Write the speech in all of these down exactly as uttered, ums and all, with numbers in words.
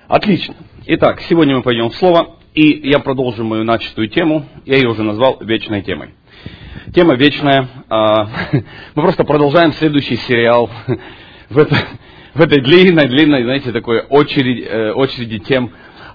Отлично. Итак, сегодня мы пойдем в Слово, и я продолжу мою начатую тему. Я ее уже назвал вечной темой. Тема вечная. Мы просто продолжаем следующий сериал в, это, в этой длинной, длинной, знаете, такой очереди, очереди тем.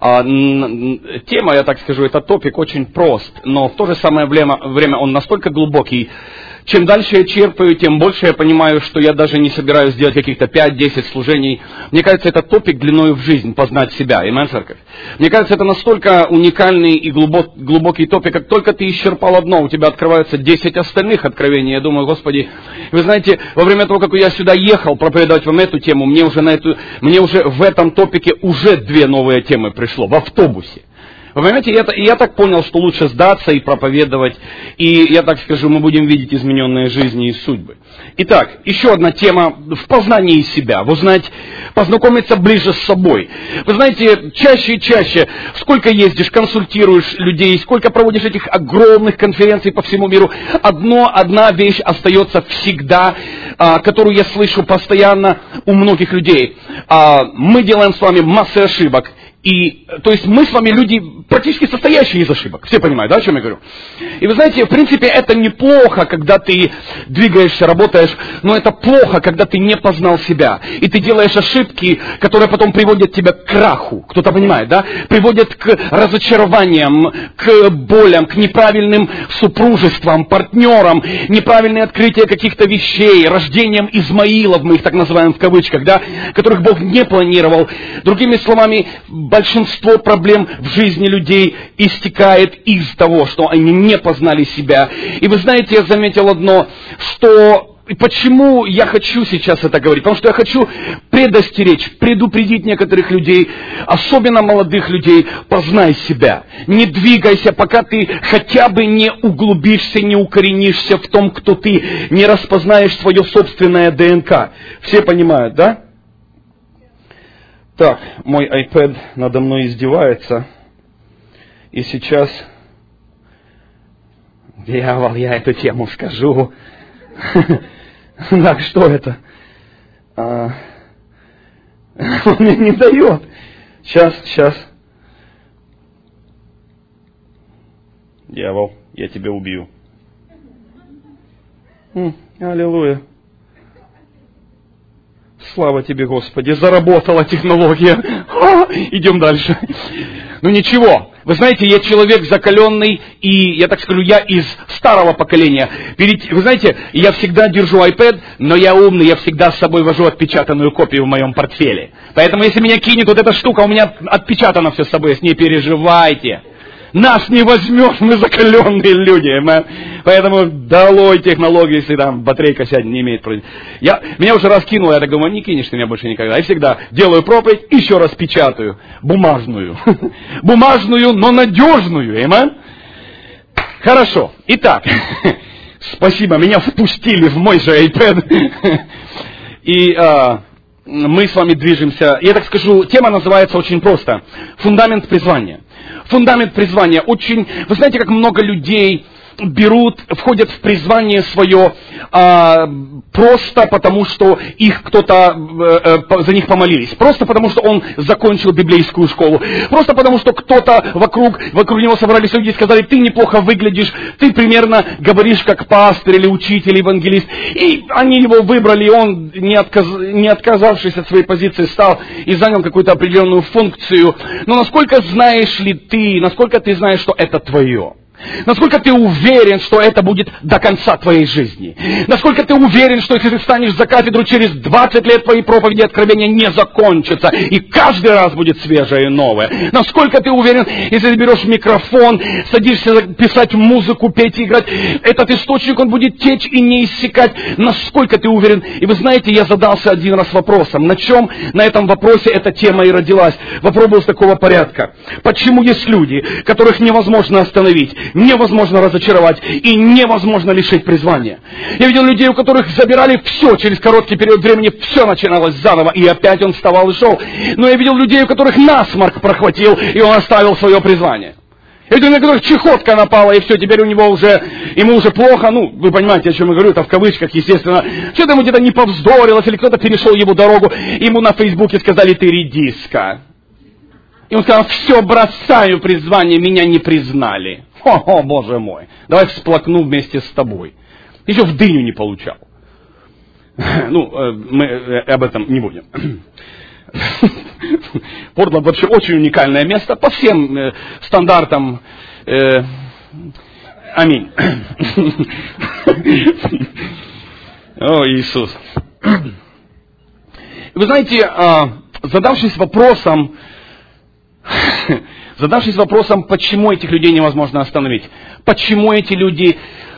Тема, я так скажу, это топик очень прост, но в то же самое время, время он настолько глубокий. Чем дальше я черпаю, тем больше я понимаю, что я даже не собираюсь делать каких-то пять-десять служений. Мне кажется, это топик длиною в жизнь, познать себя. Аминь, церковь. Мне кажется, это настолько уникальный и глубок, глубокий топик, как только ты исчерпал одно, у тебя открываются десять остальных откровений. Я думаю, Господи, вы знаете, во время того, как я сюда ехал проповедовать вам эту тему, мне уже, на эту, мне уже в этом топике уже две новые темы пришло, в автобусе. Вы понимаете, я, я так понял, что лучше сдаться и проповедовать, и я так скажу, мы будем видеть измененные жизни и судьбы. Итак, еще одна тема в познании себя, вы знаете, познакомиться ближе с собой. Вы знаете, чаще и чаще, сколько ездишь, консультируешь людей, сколько проводишь этих огромных конференций по всему миру, одно, одна вещь остается всегда, а, которую я слышу постоянно у многих людей. А, мы делаем с вами массы ошибок. И, то есть мы с вами люди, практически состоящие из ошибок. Все понимают, да, о чем я говорю? И вы знаете, в принципе, это неплохо, когда ты двигаешься, работаешь, но это плохо, когда ты не познал себя. И ты делаешь ошибки, которые потом приводят тебя к краху. Кто-то понимает, да? Приводят к разочарованиям, к болям, к неправильным супружествам, партнерам, неправильное открытие каких-то вещей, рождением Измаилов, мы их так называем в кавычках, да, которых Бог не планировал. Другими словами, большинство проблем в жизни людей истекает из того, что они не познали себя. И вы знаете, я заметил одно, что... И почему я хочу сейчас это говорить? Потому что я хочу предостеречь, предупредить некоторых людей, особенно молодых людей, познай себя. Не двигайся, пока ты хотя бы не углубишься, не укоренишься в том, кто ты, не распознаешь свое собственное ДНК. Все понимают, да? Так, мой iPad надо мной издевается. И сейчас, дьявол, я эту тему скажу. Так, что это? Он мне не дает. Сейчас, сейчас. Дьявол, я тебя убью. Аллилуйя. Слава тебе, Господи, заработала технология. А, идем дальше. Ну ничего, вы знаете, я человек закаленный, и я так скажу, я из старого поколения. Перед, вы знаете, я всегда держу iPad, но я умный, я всегда с собой вожу отпечатанную копию в моем портфеле. Поэтому если меня кинет вот эта штука, у меня отпечатано все с собой, не переживайте. Нас не возьмешь, мы закаленные люди. Мы... Поэтому долой технологии, если там батарейка сядет, не имеет... Я... Меня уже раз кинуло, я так думаю, не кинешь ты меня больше никогда. Я всегда делаю проповедь, еще раз печатаю. Бумажную. Бумажную, но надежную. Amen? Хорошо. Итак, спасибо, меня впустили в мой же iPad. И... А... мы с вами движемся. Я так скажу, тема называется очень просто. Фундамент призвания. Фундамент призвания. Очень, вы знаете, как много людей берут, входят в призвание свое а, просто потому, что их кто-то а, за них помолились. Просто потому, что он закончил библейскую школу. Просто потому, что кто-то вокруг, вокруг него собрались люди и сказали, ты неплохо выглядишь, ты примерно говоришь как пастор или учитель, евангелист. И они его выбрали, и он, не, отказ, не отказавшись от своей позиции, стал и занял какую-то определенную функцию. Но насколько знаешь ли ты, насколько ты знаешь, что это твое? Насколько ты уверен, что это будет до конца твоей жизни? Насколько ты уверен, что если ты станешь за кафедру, через двадцать лет твои проповеди откровения не закончатся, и каждый раз будет свежее и новое? Насколько ты уверен, если ты берешь микрофон, садишься писать музыку, петь и играть, этот источник, он будет течь и не иссякать? Насколько ты уверен? И вы знаете, я задался один раз вопросом. На чем на этом вопросе эта тема и родилась? Вопрос был с такого порядка. Почему есть люди, которых невозможно остановить, невозможно разочаровать и невозможно лишить призвания? Я видел людей, у которых забирали все, через короткий период времени все начиналось заново, и опять он вставал и шел. Но я видел людей, у которых насморк прохватил, и он оставил свое призвание. Я видел, на которых чехотка напала, и все, теперь у него уже, ему уже плохо, ну, вы понимаете, о чем я говорю, это в кавычках, естественно. Что-то ему где-то не повздорилось, или кто-то перешел его дорогу, ему на Фейсбуке сказали, ты редиска. И он сказал, все, бросаю призвание, меня не признали. О, о, Боже мой, давай всплакну вместе с тобой. Еще в дыню не получал. Ну, мы об этом не будем. Портланд вообще очень уникальное место по всем стандартам. Аминь. О, Иисус. Вы знаете, задавшись вопросом, задавшись вопросом, почему этих людей невозможно остановить, почему эти люди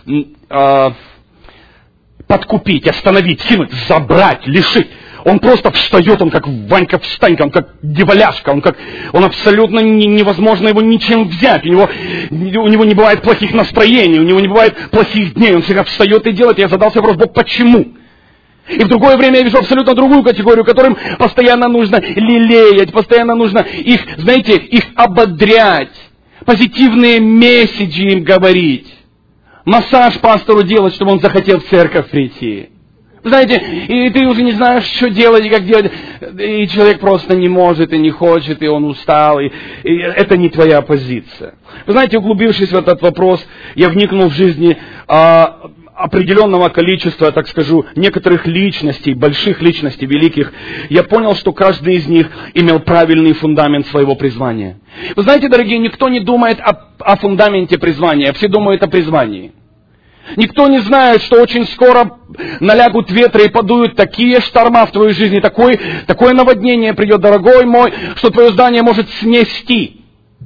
подкупить, остановить, кинуть, забрать, лишить. Он просто встает, он как Ванька Встанька, он как дьяволяшка, он как, он абсолютно не, невозможно его ничем взять. У него, у него не бывает плохих настроений, у него не бывает плохих дней, он всегда встает и делает. Я задался вопрос, Бог, почему? И в другое время я вижу абсолютно другую категорию, которым постоянно нужно лелеять, постоянно нужно их, знаете, их ободрять, позитивные месседжи им говорить, массаж пастору делать, чтобы он захотел в церковь прийти. Знаете, и ты уже не знаешь, что делать и как делать, и человек просто не может и не хочет, и он устал, и, и это не твоя позиция. Вы знаете, углубившись в этот вопрос, я вникнул в жизни а, определенного количества, так скажу, некоторых личностей, больших личностей, великих. Я понял, что каждый из них имел правильный фундамент своего призвания. Вы знаете, дорогие, никто не думает о, о фундаменте призвания, все думают о призвании. Никто не знает, что очень скоро налягут ветры и подуют такие шторма в твоей жизни, такое, такое наводнение придет, дорогой мой, что твое здание может снести.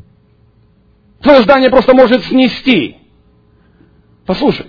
Твое здание просто может снести. Послушай.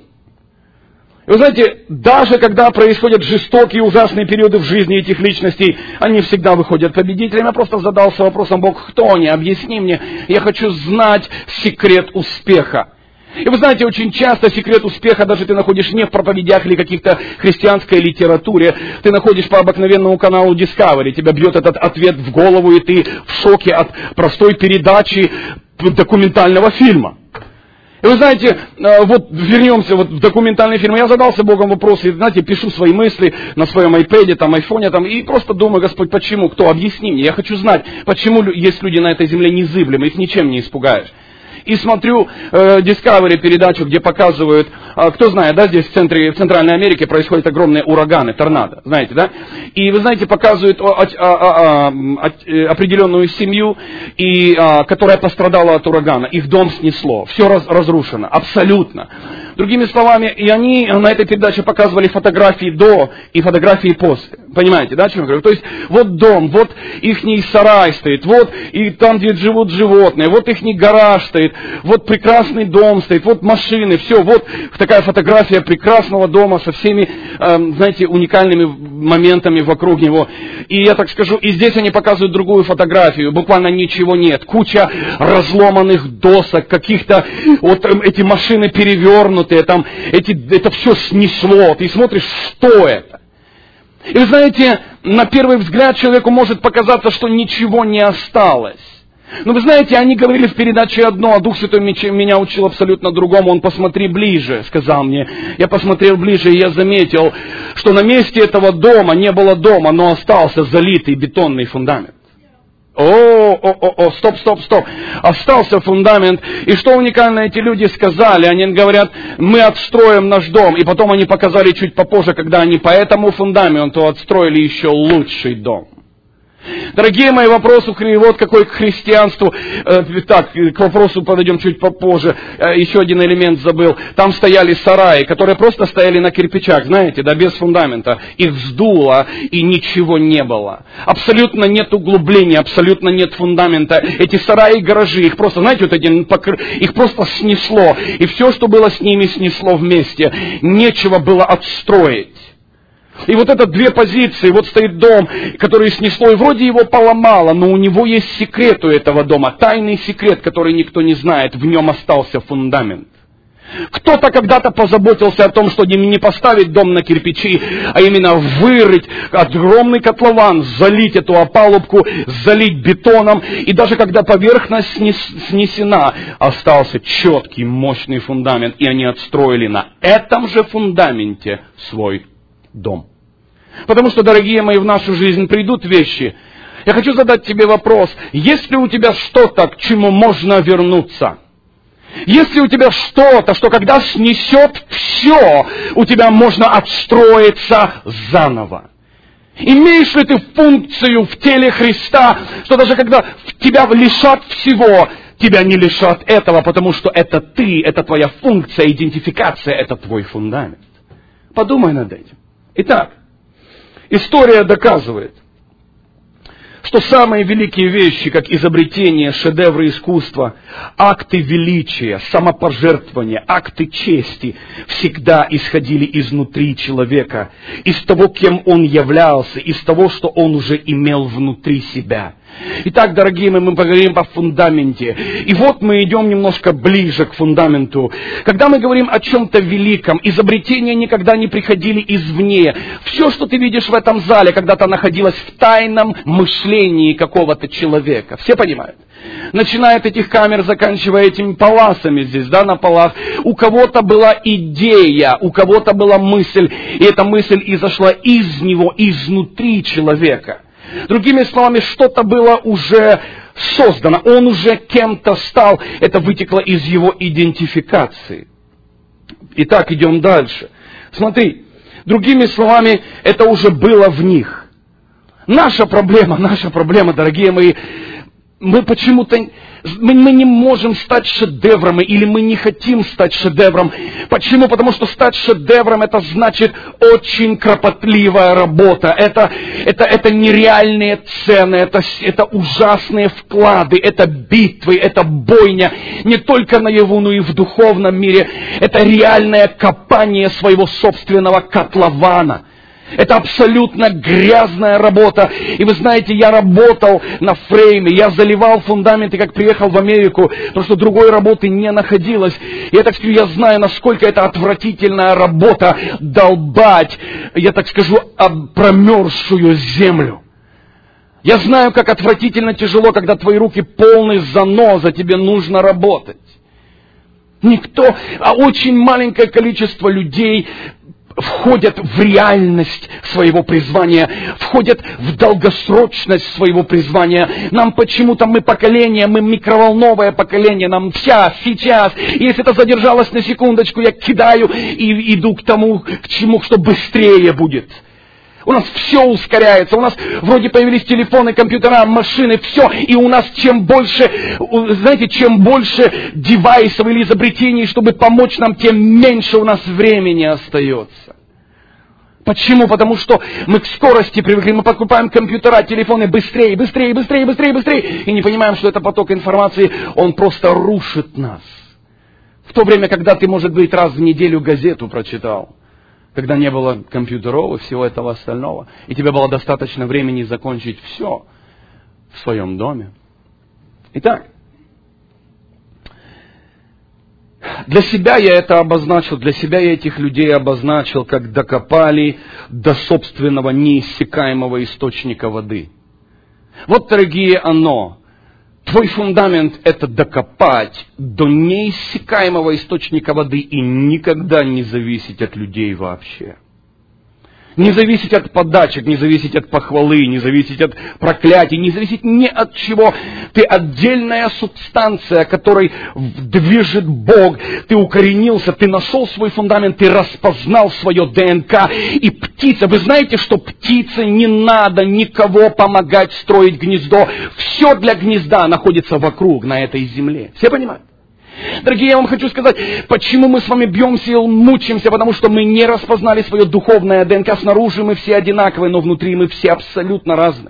Вы знаете, даже когда происходят жестокие, ужасные периоды в жизни этих личностей, они всегда выходят победителями. Я просто задался вопросом, Бог, кто они? Объясни мне. Я хочу знать секрет успеха. И вы знаете, очень часто секрет успеха даже ты находишь не в проповедях или каких-то христианской литературе. Ты находишь по обыкновенному каналу Discovery. Тебя бьет этот ответ в голову, и ты в шоке от простой передачи документального фильма. И вы знаете, вот вернемся вот в документальный фильм. Я задался Богом вопрос, и, знаете, пишу свои мысли на своем айпэде, там, айфоне, там, и просто думаю, Господь, почему, кто, объясни мне. Я хочу знать, почему есть люди на этой земле незыблемые, их ничем не испугаешь. И смотрю э, Discovery передачу, где показывают, э, кто знает, да, здесь в, центре, в Центральной Америке происходят огромные ураганы, торнадо, знаете, да? И вы знаете, показывают о, о, о, о, о, определенную семью, и, о, которая пострадала от урагана. Их дом снесло, все раз, разрушено, абсолютно. Другими словами, и они на этой передаче показывали фотографии до и фотографии после. Понимаете, да, о чем я говорю? То есть, вот дом, вот ихний сарай стоит, вот и там, где живут животные, вот ихний гараж стоит, вот прекрасный дом стоит, вот машины, все, вот такая фотография прекрасного дома со всеми, э, знаете, уникальными моментами вокруг него. И я так скажу, и здесь они показывают другую фотографию, буквально ничего нет, куча разломанных досок, каких-то, вот эти машины перевернутые, там, эти, это все снесло, ты смотришь, что это? И вы знаете, на первый взгляд человеку может показаться, что ничего не осталось. Но вы знаете, они говорили в передаче одно, а Дух Святой меня учил абсолютно другому. Он посмотри ближе, сказал мне. Я посмотрел ближе, и я заметил, что на месте этого дома не было дома, но остался залитый бетонный фундамент. О, о, о, о, стоп, стоп, стоп. Остался фундамент. И что уникально эти люди сказали? Они говорят, мы отстроим наш дом. И потом они показали чуть попозже, когда они по этому фундаменту отстроили еще лучший дом. Дорогие мои, вопросы, вот какой к христианству, э, так, к вопросу подойдем чуть попозже, э, еще один элемент забыл. Там стояли сараи, которые просто стояли на кирпичах, знаете, да, без фундамента. Их вздуло, и ничего не было. Абсолютно нет углубления, абсолютно нет фундамента. Эти сараи и гаражи, их просто, знаете, вот эти, их просто снесло. И все, что было с ними, снесло вместе. Нечего было отстроить. И вот это две позиции, вот стоит дом, который снесло, и вроде его поломало, но у него есть секрет у этого дома, тайный секрет, который никто не знает, в нем остался фундамент. Кто-то когда-то позаботился о том, что не поставить дом на кирпичи, а именно вырыть огромный котлован, залить эту опалубку, залить бетоном, и даже когда поверхность снесена, остался четкий, мощный фундамент, и они отстроили на этом же фундаменте свой дом. Потому что, дорогие мои, в нашу жизнь придут вещи, Я хочу задать тебе вопрос. Есть ли у тебя что-то, к чему можно вернуться? Есть ли у тебя что-то, что когда снесет все, у тебя можно отстроиться заново? Имеешь ли ты функцию в теле Христа, что даже когда тебя лишат всего, тебя не лишат этого, потому что это ты, это твоя функция, идентификация, это твой фундамент. Подумай над этим. Итак, история доказывает, что самые великие вещи, как изобретение, шедевры искусства, акты величия, самопожертвования, акты чести, всегда исходили изнутри человека, из того, кем он являлся, из того, что он уже имел внутри себя. Итак, дорогие мои, мы поговорим о фундаменте. И вот мы идем немножко ближе к фундаменту. Когда мы говорим о чем-то великом, изобретения никогда не приходили извне. Все, что ты видишь в этом зале, когда-то находилось в тайном мышлении какого-то человека. Все понимают? Начиная от этих камер, заканчивая этими паласами здесь, да, на полах. У кого-то была идея, у кого-то была мысль, и эта мысль изошла из него, изнутри человека. Другими словами, что-то было уже создано, он уже кем-то стал, это вытекло из его идентификации. Итак, идем дальше. Смотри, другими словами, это уже было в них. Наша проблема, наша проблема, дорогие мои, мы почему-то, мы, мы не можем стать шедевром, или мы не хотим стать шедевром. Почему? Потому что стать шедевром, это значит очень кропотливая работа. Это, это, это нереальные цены, это, это ужасные вклады, это битвы, это бойня. Не только наяву, но и в духовном мире. Это реальное копание своего собственного котлована. Это абсолютно грязная работа. И вы знаете, я работал на фрейме, я заливал фундаменты, как приехал в Америку, потому что другой работы не находилось. И я так скажу, я знаю, насколько это отвратительная работа долбать, я так скажу, промерзшую землю. Я знаю, как отвратительно тяжело, когда твои руки полны заноза, тебе нужно работать. Никто, а очень маленькое количество людей входят в реальность своего призвания, входят в долгосрочность своего призвания. Нам почему-то, мы поколение, мы микроволновое поколение, нам сейчас, сейчас. И если это задержалось на секундочку, я кидаю и иду к тому, к чему, что быстрее будет. У нас все ускоряется, у нас вроде появились телефоны, компьютера, машины, все. И у нас чем больше, знаете, чем больше девайсов или изобретений, чтобы помочь нам, тем меньше у нас времени остается. Почему? Потому что мы к скорости привыкли, мы покупаем компьютера, телефоны быстрее, быстрее, быстрее, быстрее, быстрее. И не понимаем, что это поток информации, он просто рушит нас. В то время, когда ты, может быть, раз в неделю газету прочитал, когда не было компьютеров и всего этого остального, и тебе было достаточно времени закончить все в своем доме. Итак, для себя я это обозначил, для себя я этих людей обозначил, как докопали до собственного неиссякаемого источника воды. Вот, дорогие, оно. Твой фундамент – это докопать до неиссякаемого источника воды и никогда не зависеть от людей вообще. Не зависеть от подачек, не зависеть от похвалы, не зависеть от проклятий, не зависеть ни от чего. Ты отдельная субстанция, которой движет Бог. Ты укоренился, ты нашел свой фундамент, ты распознал свое ДНК. И птица, вы знаете, что птице не надо никого помогать строить гнездо. Все для гнезда находится вокруг, на этой земле. Все понимают? Дорогие, я вам хочу сказать, почему мы с вами бьемся и мучаемся, потому что мы не распознали свое духовное ДНК. Снаружи мы все одинаковые, но внутри мы все абсолютно разные.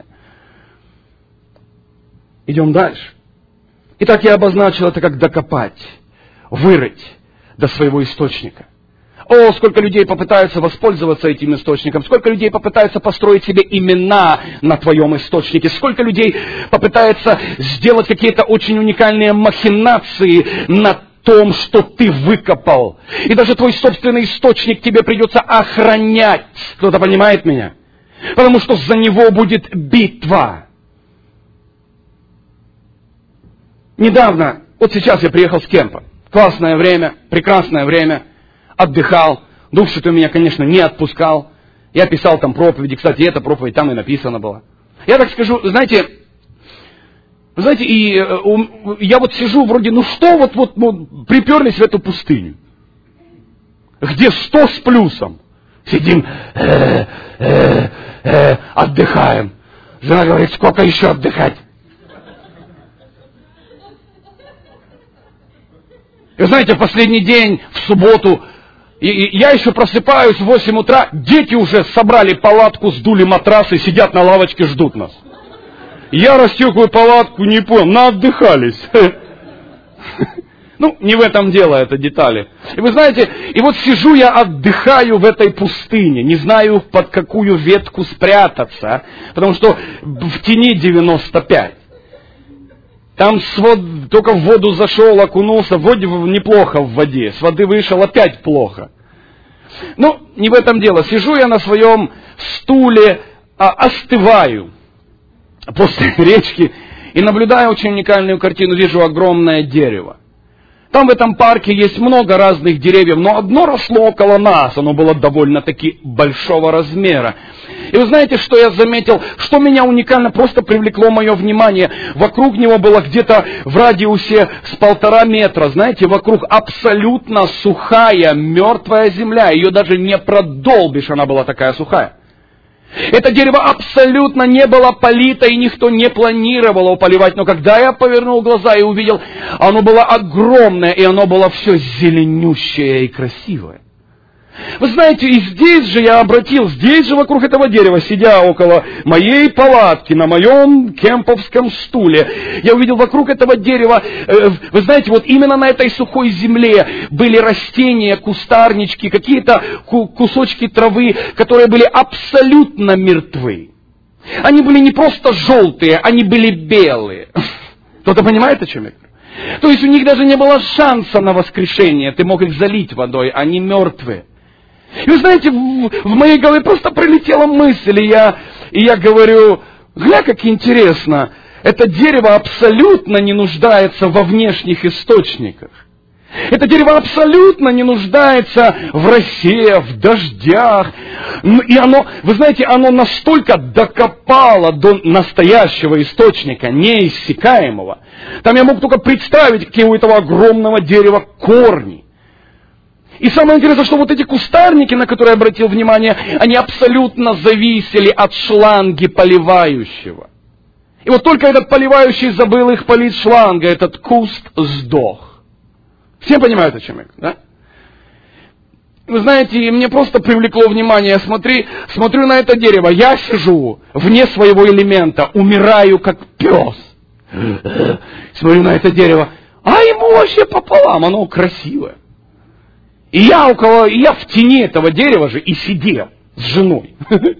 Идем дальше. Итак, я обозначил это как докопать, вырыть до своего источника. О, сколько людей попытаются воспользоваться этим источником, сколько людей попытаются построить себе имена на твоем источнике, сколько людей попытаются сделать какие-то очень уникальные махинации на том, что ты выкопал. И даже твой собственный источник тебе придется охранять. Кто-то понимает меня? Потому что за него будет битва. Недавно, вот сейчас я приехал с кемпа. Классное время, прекрасное время. Отдыхал. Дух Святой меня, конечно, не отпускал. Я писал там проповеди. Кстати, эта проповедь там и написана была. Я так скажу, знаете, знаете, и я вот сижу вроде, ну что вот, вот, вот приперлись в эту пустыню, где сто с плюсом. Сидим, э, э, э, отдыхаем. Жена говорит, сколько еще отдыхать? И знаете, в последний день, в субботу, и, и я еще просыпаюсь в восемь утра, дети уже собрали палатку, сдули матрасы, сидят на лавочке, ждут нас. Я расстегиваю палатку, не понял, наотдыхались. Ну, не в этом дело, это детали. И вы знаете, и вот сижу я, отдыхаю в этой пустыне, не знаю, под какую ветку спрятаться, потому что в тени девяносто пять. Там с вод... только в воду зашел, окунулся, в воде неплохо в воде, с воды вышел, опять плохо. Ну, не в этом дело. Сижу я на своем стуле, а, остываю после речки и наблюдаю очень уникальную картину, вижу огромное дерево. Там в этом парке есть много разных деревьев, но одно росло около нас, оно было довольно-таки большого размера. И вы знаете, что я заметил? Что меня уникально просто привлекло мое внимание? Вокруг него было где-то в радиусе с полтора метра, знаете, вокруг абсолютно сухая, мертвая земля. Ее даже не продолбишь, она была такая сухая. Это дерево абсолютно не было полито, и никто не планировал его поливать. Но когда я повернул глаза и увидел, оно было огромное, и оно было все зеленющее и красивое. Вы знаете, и здесь же я обратил, здесь же вокруг этого дерева, сидя около моей палатки, на моем кемповском стуле, я увидел вокруг этого дерева, вы знаете, вот именно на этой сухой земле были растения, кустарнички, какие-то кусочки травы, которые были абсолютно мертвы. Они были не просто желтые, они были белые. Кто-то понимает, о чем я говорю? То есть у них даже не было шанса на воскрешение, ты мог их залить водой, они мертвые. И вы знаете, в, в моей голове просто прилетела мысль, и я, и я говорю, гля, как интересно, это дерево абсолютно не нуждается во внешних источниках. Это дерево абсолютно не нуждается в росе, в дождях. И оно, вы знаете, оно настолько докопало до настоящего источника, неиссякаемого. Там я мог только представить, какие у этого огромного дерева корни. И самое интересное, что вот эти кустарники, на которые я обратил внимание, они абсолютно зависели от шланги поливающего. И вот только этот поливающий забыл их полить шланга, этот куст сдох. Все понимают, о чем я говорю, да? Вы знаете, мне просто привлекло внимание, смотри, смотрю на это дерево, я сижу вне своего элемента, умираю как пес. Смотрю на это дерево, а ему вообще пополам, оно красивое. И я около, и я в тени этого дерева же и сидел с женой.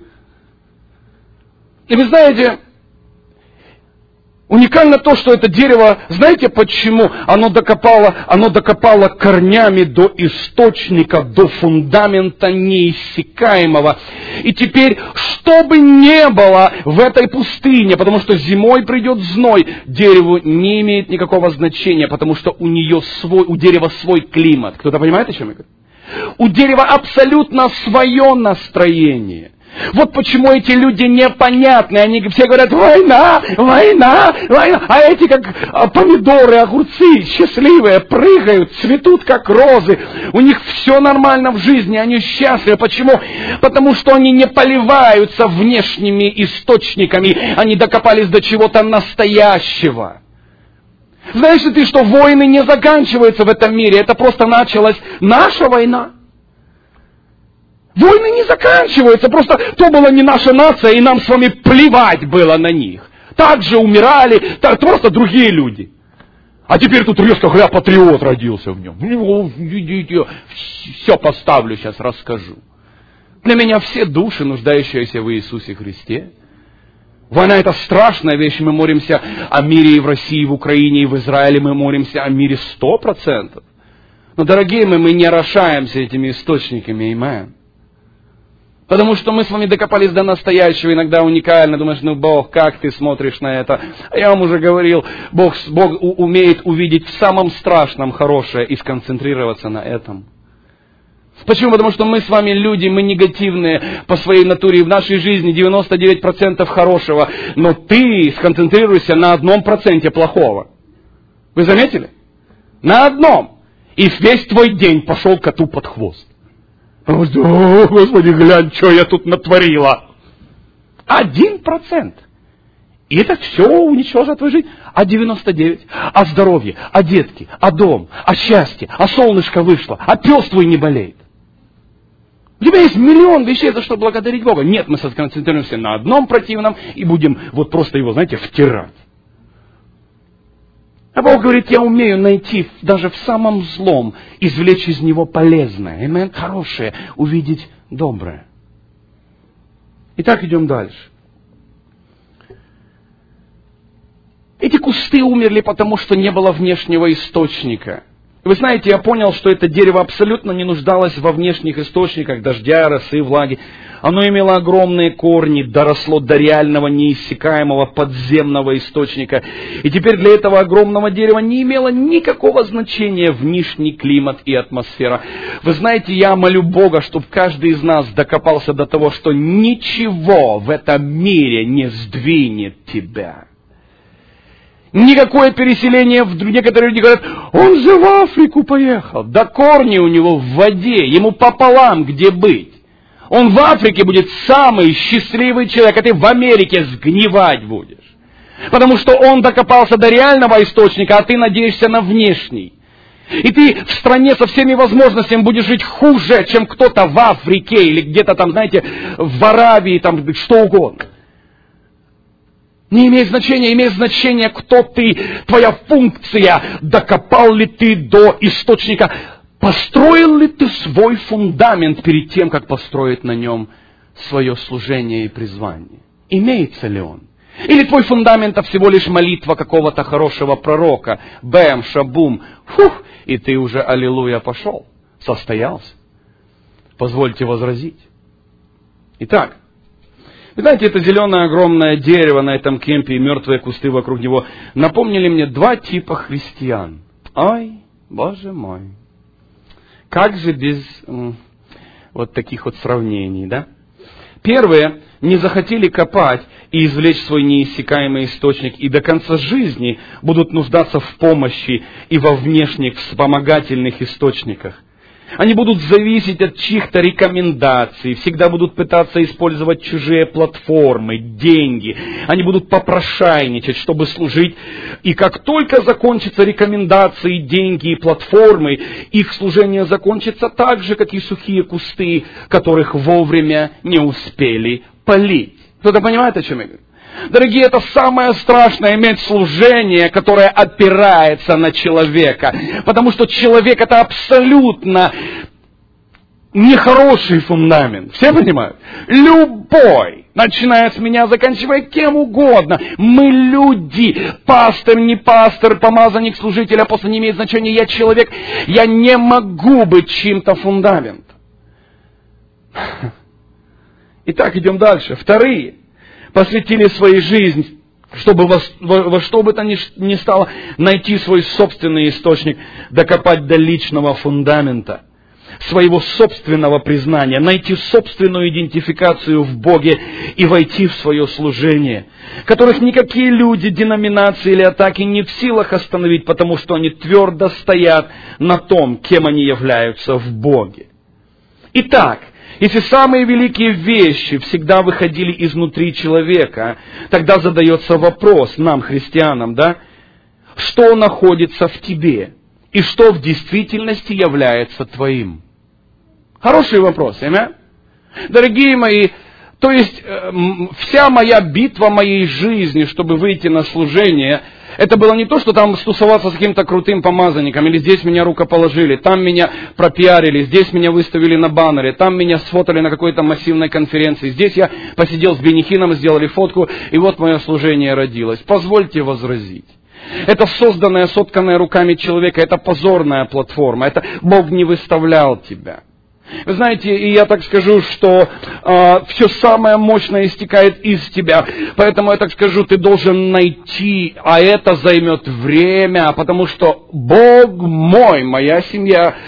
И вы знаете, уникально то, что это дерево, знаете почему? Оно докопало, оно докопало корнями до источника, до фундамента неиссякаемого. И теперь, что бы ни было в этой пустыне, потому что зимой придет зной, дереву не имеет никакого значения, потому что у нее свой, у дерева свой климат. Кто-то понимает, о чем я говорю? У дерева абсолютно свое настроение. Вот почему эти люди непонятны. Они все говорят, война, война, война. А эти как помидоры, огурцы, счастливые, прыгают, цветут как розы. У них все нормально в жизни, они счастливы. Почему? Потому что они не поливаются внешними источниками. Они докопались до чего-то настоящего. Знаешь ли ты, что войны не заканчиваются в этом мире? Это просто началась наша война. Войны не заканчиваются, просто то была не наша нация, и нам с вами плевать было на них. Так же умирали, так, просто другие люди. А теперь тут резко говоря, патриот родился в нем. Все поставлю сейчас, расскажу. Для меня все души, нуждающиеся в Иисусе Христе. Война — это страшная вещь, мы молимся о мире и в России, и в Украине, и в Израиле, мы молимся о мире сто процентов. Но, дорогие мои, мы не орошаемся этими источниками, аминь. Потому что мы с вами докопались до настоящего, иногда уникально, думаешь, ну Бог, как ты смотришь на это? А я вам уже говорил, Бог, Бог умеет увидеть в самом страшном хорошее и сконцентрироваться на этом. Почему? Потому что мы с вами люди, мы негативные по своей натуре. И в нашей жизни девяносто девять процентов хорошего. Но ты сконцентрируйся на одном проценте плохого. Вы заметили? На одном. И весь твой день пошел коту под хвост. О, Господи, глянь, что я тут натворила. Один процент. И это все уничтожит твою жизнь. А девяносто девять? А здоровье, а детки, а дом, а счастье, а солнышко вышло, а пес твой не болеет. У тебя есть миллион вещей, за что благодарить Бога. Нет, мы сконцентрируемся на одном противном и будем вот просто его, знаете, втирать. А Бог говорит, я умею найти даже в самом злом, извлечь из него полезное, амен, хорошее, увидеть доброе. Итак, идем дальше. Эти кусты умерли, потому что не было внешнего источника. Вы знаете, я понял, что это дерево абсолютно не нуждалось во внешних источниках дождя, росы, влаги. Оно имело огромные корни, доросло до реального неиссякаемого подземного источника. И теперь для этого огромного дерева не имело никакого значения внешний климат и атмосфера. Вы знаете, я молю Бога, чтобы каждый из нас докопался до того, что ничего в этом мире не сдвинет тебя. Никакое переселение, в... некоторые люди говорят, он же в Африку поехал. Да корни у него в воде, ему пополам где быть. Он в Африке будет самый счастливый человек, а ты в Америке сгнивать будешь. Потому что он докопался до реального источника, а ты надеешься на внешний. И ты в стране со всеми возможностями будешь жить хуже, чем кто-то в Африке или где-то там, знаете, в Аравии, там что угодно. Не имеет значения, имеет значение, кто ты, твоя функция, докопал ли ты до источника, построил ли ты свой фундамент перед тем, как построить на нем свое служение и призвание. Имеется ли он? Или твой фундамент это всего лишь молитва какого-то хорошего пророка, бэм, шабум, фух, и ты уже аллилуйя пошел, состоялся. Позвольте возразить. Итак, вы знаете, это зеленое огромное дерево на этом кемпе и мертвые кусты вокруг него напомнили мне два типа христиан. Ой, Боже мой. Как же без м, вот таких вот сравнений, да? Первые не захотели копать и извлечь свой неиссякаемый источник, и до конца жизни будут нуждаться в помощи и во внешних вспомогательных источниках. Они будут зависеть от чьих-то рекомендаций, всегда будут пытаться использовать чужие платформы, деньги. Они будут попрошайничать, чтобы служить. И как только закончатся рекомендации, деньги и платформы, их служение закончится так же, как и сухие кусты, которых вовремя не успели полить. Кто-то понимает, о чем я говорю? Дорогие, это самое страшное, иметь служение, которое опирается на человека. Потому что человек это абсолютно нехороший фундамент. Все понимают? Любой, начиная с меня, заканчивая кем угодно. Мы люди. Пастор, не пастор, помазанник, служитель, апостол, не имеет значения. Я человек. Я не могу быть чьим-то фундаментом. Итак, идем дальше. Вторые посвятили свою жизнь, чтобы во, во, во что бы то ни, ни стало найти свой собственный источник, докопать до личного фундамента, своего собственного признания, найти собственную идентификацию в Боге и войти в свое служение, которых никакие люди, деноминации или атаки не в силах остановить, потому что они твердо стоят на том, кем они являются в Боге. Итак, если самые великие вещи всегда выходили изнутри человека, тогда задается вопрос нам, христианам, да, что находится в тебе и что в действительности является твоим? Хороший вопрос, аминь? Дорогие мои, то есть вся моя битва моей жизни, чтобы выйти на служение, это было не то, что там стусоваться с каким-то крутым помазанником, или здесь меня рукоположили, там меня пропиарили, здесь меня выставили на баннере, там меня сфотали на какой-то массивной конференции, здесь я посидел с Бенихином, сделали фотку, и вот мое служение родилось. Позвольте возразить. Это созданная, сотканная руками человека, это позорная платформа, это Бог не выставлял тебя. Вы знаете, и я так скажу, что э, все самое мощное истекает из тебя. Поэтому я так скажу, ты должен найти, а это займет время, потому что Бог мой, моя семья,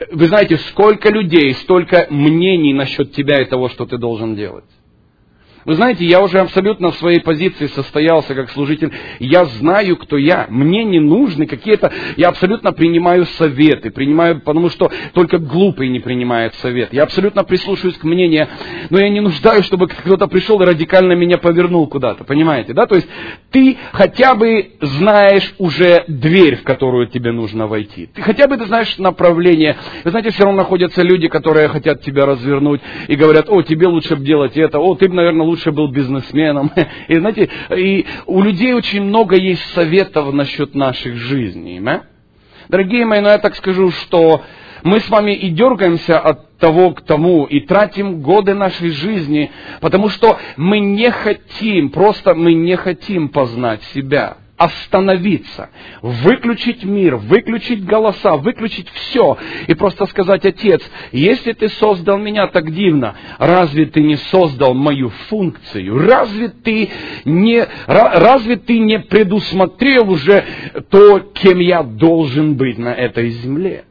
Вы знаете, сколько людей, столько мнений насчет тебя и того, что ты должен делать. Вы знаете, я уже абсолютно в своей позиции состоялся как служитель. Я знаю, кто я. Мне не нужны какие-то... Я абсолютно принимаю советы. Принимаю, потому что только глупый не принимает совет. Я абсолютно прислушиваюсь к мнению. Но я не нуждаюсь, чтобы кто-то пришел и радикально меня повернул куда-то. Понимаете, да? То есть ты хотя бы знаешь уже дверь, в которую тебе нужно войти. Ты хотя бы ты знаешь направление. Вы знаете, все равно находятся люди, которые хотят тебя развернуть и говорят: о, тебе лучше бы делать это. О, ты бы, наверное, лучше был бизнесменом. И знаете, и у людей очень много есть советов насчет наших жизней. Да? Дорогие мои, ну я так скажу, что мы с вами и дергаемся от того к тому, и тратим годы нашей жизни, потому что мы не хотим, просто мы не хотим познать себя. Остановиться, выключить мир, выключить голоса, выключить все и просто сказать: Отец, если ты создал меня так дивно, разве ты не создал мою функцию? Разве ты не, разве ты не предусмотрел уже то, кем я должен быть на этой земле?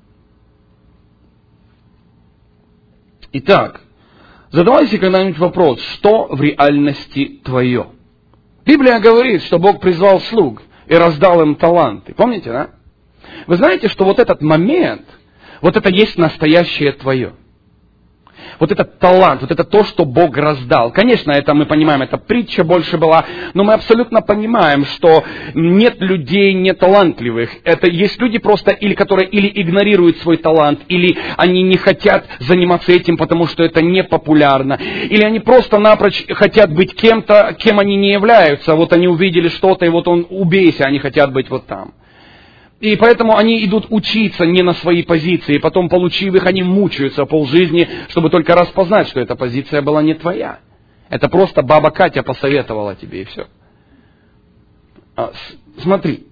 Итак, задавайся когда-нибудь вопрос, что в реальности твое? Библия говорит, что Бог призвал слуг и раздал им таланты. Помните, да? Вы знаете, что вот этот момент, вот это есть настоящее твое. Вот этот талант, вот это то, что Бог раздал. Конечно, это мы понимаем, это притча больше была, но мы абсолютно понимаем, что нет людей неталантливых. Это есть люди просто, или которые или игнорируют свой талант, или они не хотят заниматься этим, потому что это не популярно, или они просто напрочь хотят быть кем-то, кем они не являются. Вот они увидели что-то, и вот он убейся, они хотят быть вот там. И поэтому они идут учиться не на свои позиции, и потом, получив их, они мучаются полжизни, чтобы только распознать, что эта позиция была не твоя. Это просто баба Катя посоветовала тебе, и все. А, смотри.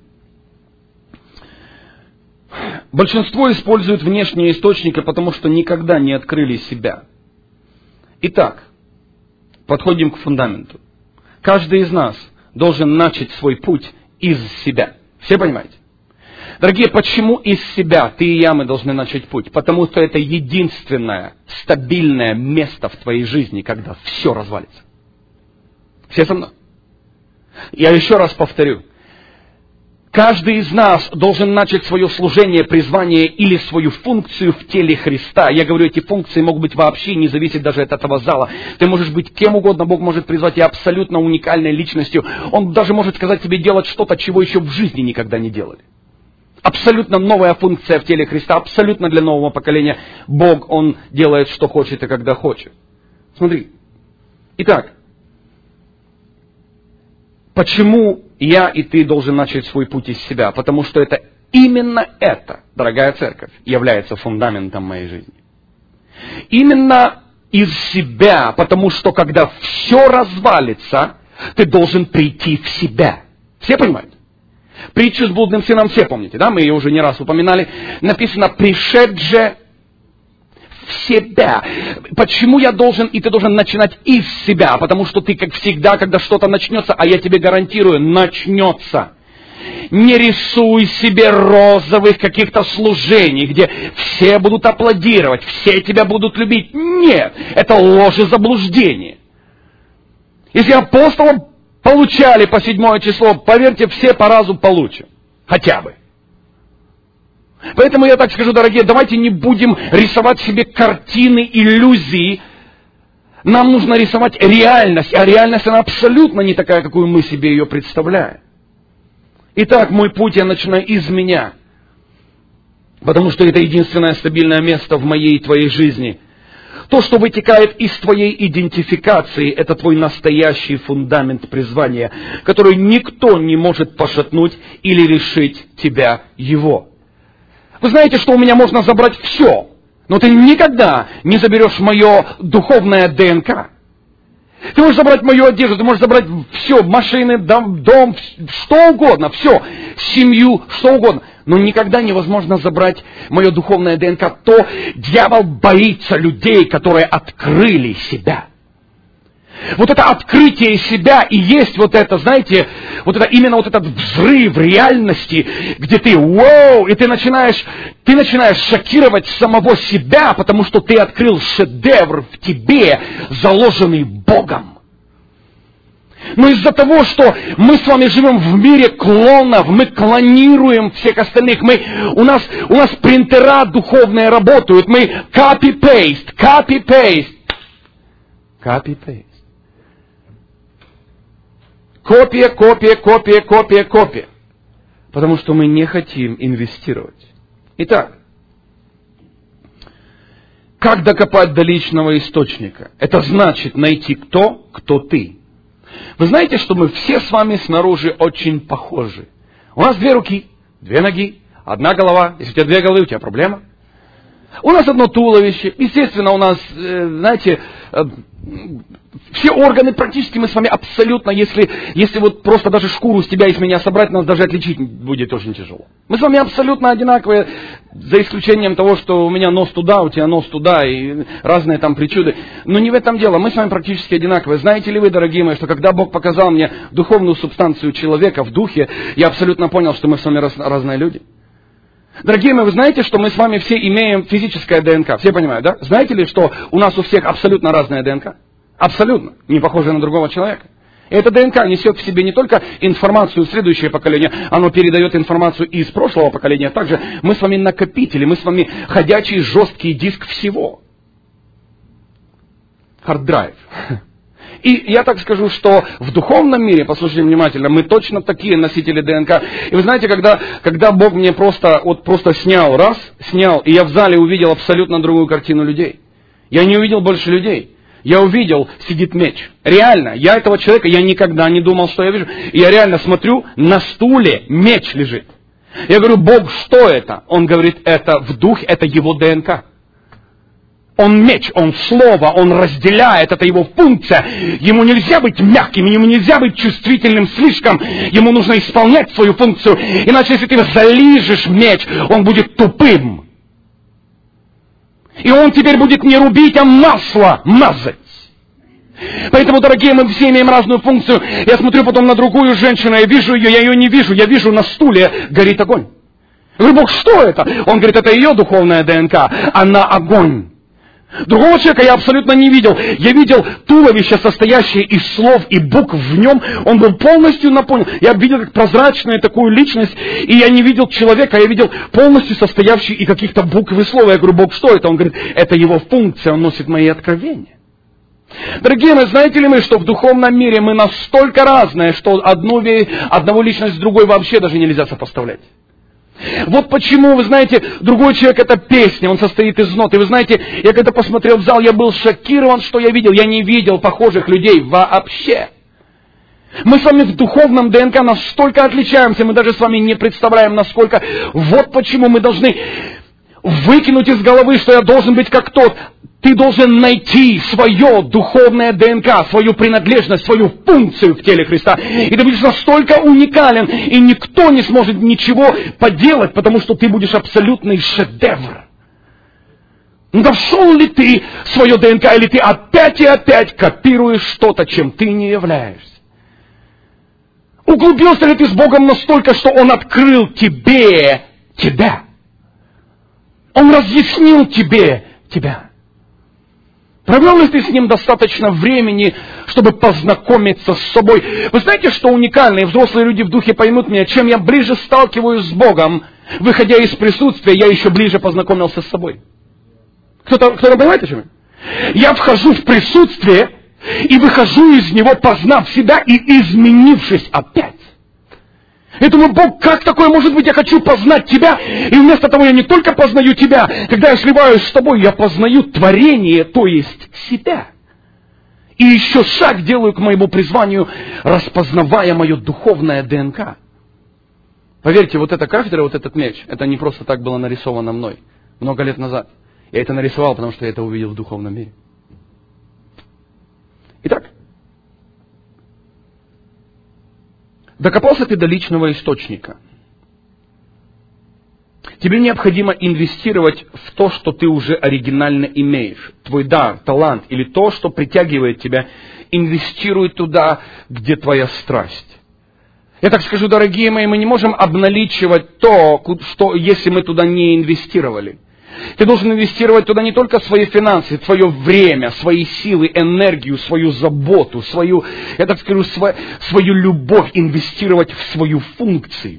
Большинство используют внешние источники, потому что никогда не открыли себя. Итак, подходим к фундаменту. Каждый из нас должен начать свой путь из себя. Все понимаете? Дорогие, почему из себя ты и я мы должны начать путь? Потому что это единственное стабильное место в твоей жизни, когда все развалится. Все со мной? Я еще раз повторю. Каждый из нас должен начать свое служение, призвание или свою функцию в теле Христа. Я говорю, эти функции могут быть вообще, не зависит даже от этого зала. Ты можешь быть кем угодно, Бог может призвать тебя абсолютно уникальной личностью. Он даже может сказать тебе делать что-то, чего еще в жизни никогда не делали. Абсолютно новая функция в теле Христа, абсолютно для нового поколения. Бог, Он делает, что хочет и когда хочет. Смотри. Итак, почему я и ты должен начать свой путь из себя? Потому что это именно это, дорогая церковь, является фундаментом моей жизни. Именно из себя, потому что когда все развалится, ты должен прийти в себя. Все понимают? Притчу с блудным сыном все помните, да? Мы ее уже не раз упоминали. Написано: «Пришед же в себя». Почему я должен, и ты должен начинать из себя? Потому что ты, как всегда, когда что-то начнется, а я тебе гарантирую, начнется. Не рисуй себе розовых каких-то служений, где все будут аплодировать, все тебя будут любить. Нет, это ложь и заблуждение. Если апостолам получали по седьмое число, поверьте, все по разу получим. Хотя бы. Поэтому я так скажу, дорогие, давайте не будем рисовать себе картины, иллюзии. Нам нужно рисовать реальность. А реальность, она абсолютно не такая, какую мы себе ее представляем. Итак, мой путь я начинаю из меня. Потому что это единственное стабильное место в моей и твоей жизни. То, что вытекает из твоей идентификации, это твой настоящий фундамент призвания, который никто не может пошатнуть или лишить тебя его. Вы знаете, что у меня можно забрать все, но ты никогда не заберешь мое духовное ДНК. Ты можешь забрать мою одежду, ты можешь забрать все, машины, дом, дом, что угодно, все, семью, что угодно. Но никогда невозможно забрать мое духовное ДНК. То дьявол боится людей, которые открыли себя. Вот это открытие себя и есть вот это, знаете, вот это именно вот этот взрыв реальности, где ты, вау, и ты начинаешь, ты начинаешь шокировать самого себя, потому что ты открыл шедевр в тебе, заложенный Богом. Но из-за того, что мы с вами живем в мире клонов, мы клонируем всех остальных, мы, у, нас, у нас принтера духовные работают, мы copy-paste, copy-paste, copy-paste. Копия, копия, копия, копия, копия. Потому что мы не хотим инвестировать. Итак, как докопать до личного источника? Это значит найти кто, кто ты. Вы знаете, что мы все с вами снаружи очень похожи. У нас две руки, две ноги, одна голова. Если у тебя две головы, у тебя проблема. У нас одно туловище. Естественно, у нас, знаете, все органы практически мы с вами абсолютно, если, если вот просто даже шкуру с тебя и с меня собрать, нас даже отличить будет очень тяжело. Мы с вами абсолютно одинаковые, за исключением того, что у меня нос туда, у тебя нос туда, и разные там причуды. Но не в этом дело, мы с вами практически одинаковые. Знаете ли вы, дорогие мои, что когда Бог показал мне духовную субстанцию человека в духе, я абсолютно понял, что мы с вами раз, разные люди. Дорогие мои, вы знаете, что мы с вами все имеем физическое ДНК? Все понимают, да? Знаете ли, что у нас у всех абсолютно разная ДНК? Абсолютно. Не похожая на другого человека. И эта ДНК несет в себе не только информацию в следующее поколение, оно передает информацию из прошлого поколения. Также мы с вами накопители, мы с вами ходячий жесткий диск всего. Хард-драйв. И я так скажу, что в духовном мире, послушайте внимательно, мы точно такие носители ДНК. И вы знаете, когда, когда Бог мне просто, вот просто снял, раз, снял, и я в зале увидел абсолютно другую картину людей. Я не увидел больше людей. Я увидел, сидит меч. Реально, я этого человека, я никогда не думал, что я вижу. И я реально смотрю, на стуле меч лежит. Я говорю, Бог, что это? Он говорит, это в духе, это его ДНК. Он меч, он слово, он разделяет, это его функция. Ему нельзя быть мягким, ему нельзя быть чувствительным слишком. Ему нужно исполнять свою функцию. Иначе, если ты залижешь меч, он будет тупым. И он теперь будет не рубить, а масло мазать. Поэтому, дорогие, мы все имеем разную функцию. Я смотрю потом на другую женщину, я вижу ее, я ее не вижу. Я вижу, на стуле горит огонь. Я говорю, Бог, что это? Он говорит, это ее духовная ДНК, она огонь. Другого человека я абсолютно не видел. Я видел туловище, состоящее из слов и букв в нем. Он был полностью наполнен. Я видел как прозрачную такую личность. И я не видел человека, я видел полностью состоящий из каких-то букв и слов. Я говорю, Бог, что это? Он говорит, это его функция, он носит мои откровения. Дорогие мои, знаете ли мы, что в духовном мире мы настолько разные, что одну, одного личность с другой вообще даже нельзя сопоставлять. Вот почему, вы знаете, другой человек — это песня, он состоит из нот. И вы знаете, я когда посмотрел в зал, я был шокирован, что я видел. Я не видел похожих людей вообще. Мы с вами в духовном ДНК настолько отличаемся, мы даже с вами не представляем, насколько. Вот почему мы должны выкинуть из головы, что я должен быть как тот. Ты должен найти свое духовное ДНК, свою принадлежность, свою функцию в теле Христа. И ты будешь настолько уникален, и никто не сможет ничего поделать, потому что ты будешь абсолютный шедевр. Нашел ли ты свое ДНК, или ты опять и опять копируешь что-то, чем ты не являешься? Углубился ли ты с Богом настолько, что Он открыл тебе тебя? Он разъяснил тебе тебя. Провел ли ты с Ним достаточно времени, чтобы познакомиться с собой? Вы знаете, что уникально, и взрослые люди в духе поймут меня, чем я ближе сталкиваюсь с Богом, выходя из присутствия, я еще ближе познакомился с собой. Кто-то, кто-то понимает, о чем я? Я вхожу в присутствие и выхожу из него, познав себя и изменившись опять. Я думаю, Бог, как такое может быть? Я хочу познать Тебя. И вместо того я не только познаю Тебя. Когда я сливаюсь с Тобой, я познаю творение, то есть себя. И еще шаг делаю к моему призванию, распознавая мое духовное ДНК. Поверьте, вот эта кафедра, вот этот меч, это не просто так было нарисовано мной. Много лет назад. Я это нарисовал, потому что я это увидел в духовном мире. Итак. Докопался ты до личного источника. Тебе необходимо инвестировать в то, что ты уже оригинально имеешь. Твой дар, талант или то, что притягивает тебя. Инвестируй туда, где твоя страсть. Я так скажу, дорогие мои, мы не можем обналичивать то, что, если мы туда не инвестировали. Ты должен инвестировать туда не только свои финансы, свое время, свои силы, энергию, свою заботу, свою, я так скажу, свою, свою любовь, инвестировать в свою функцию.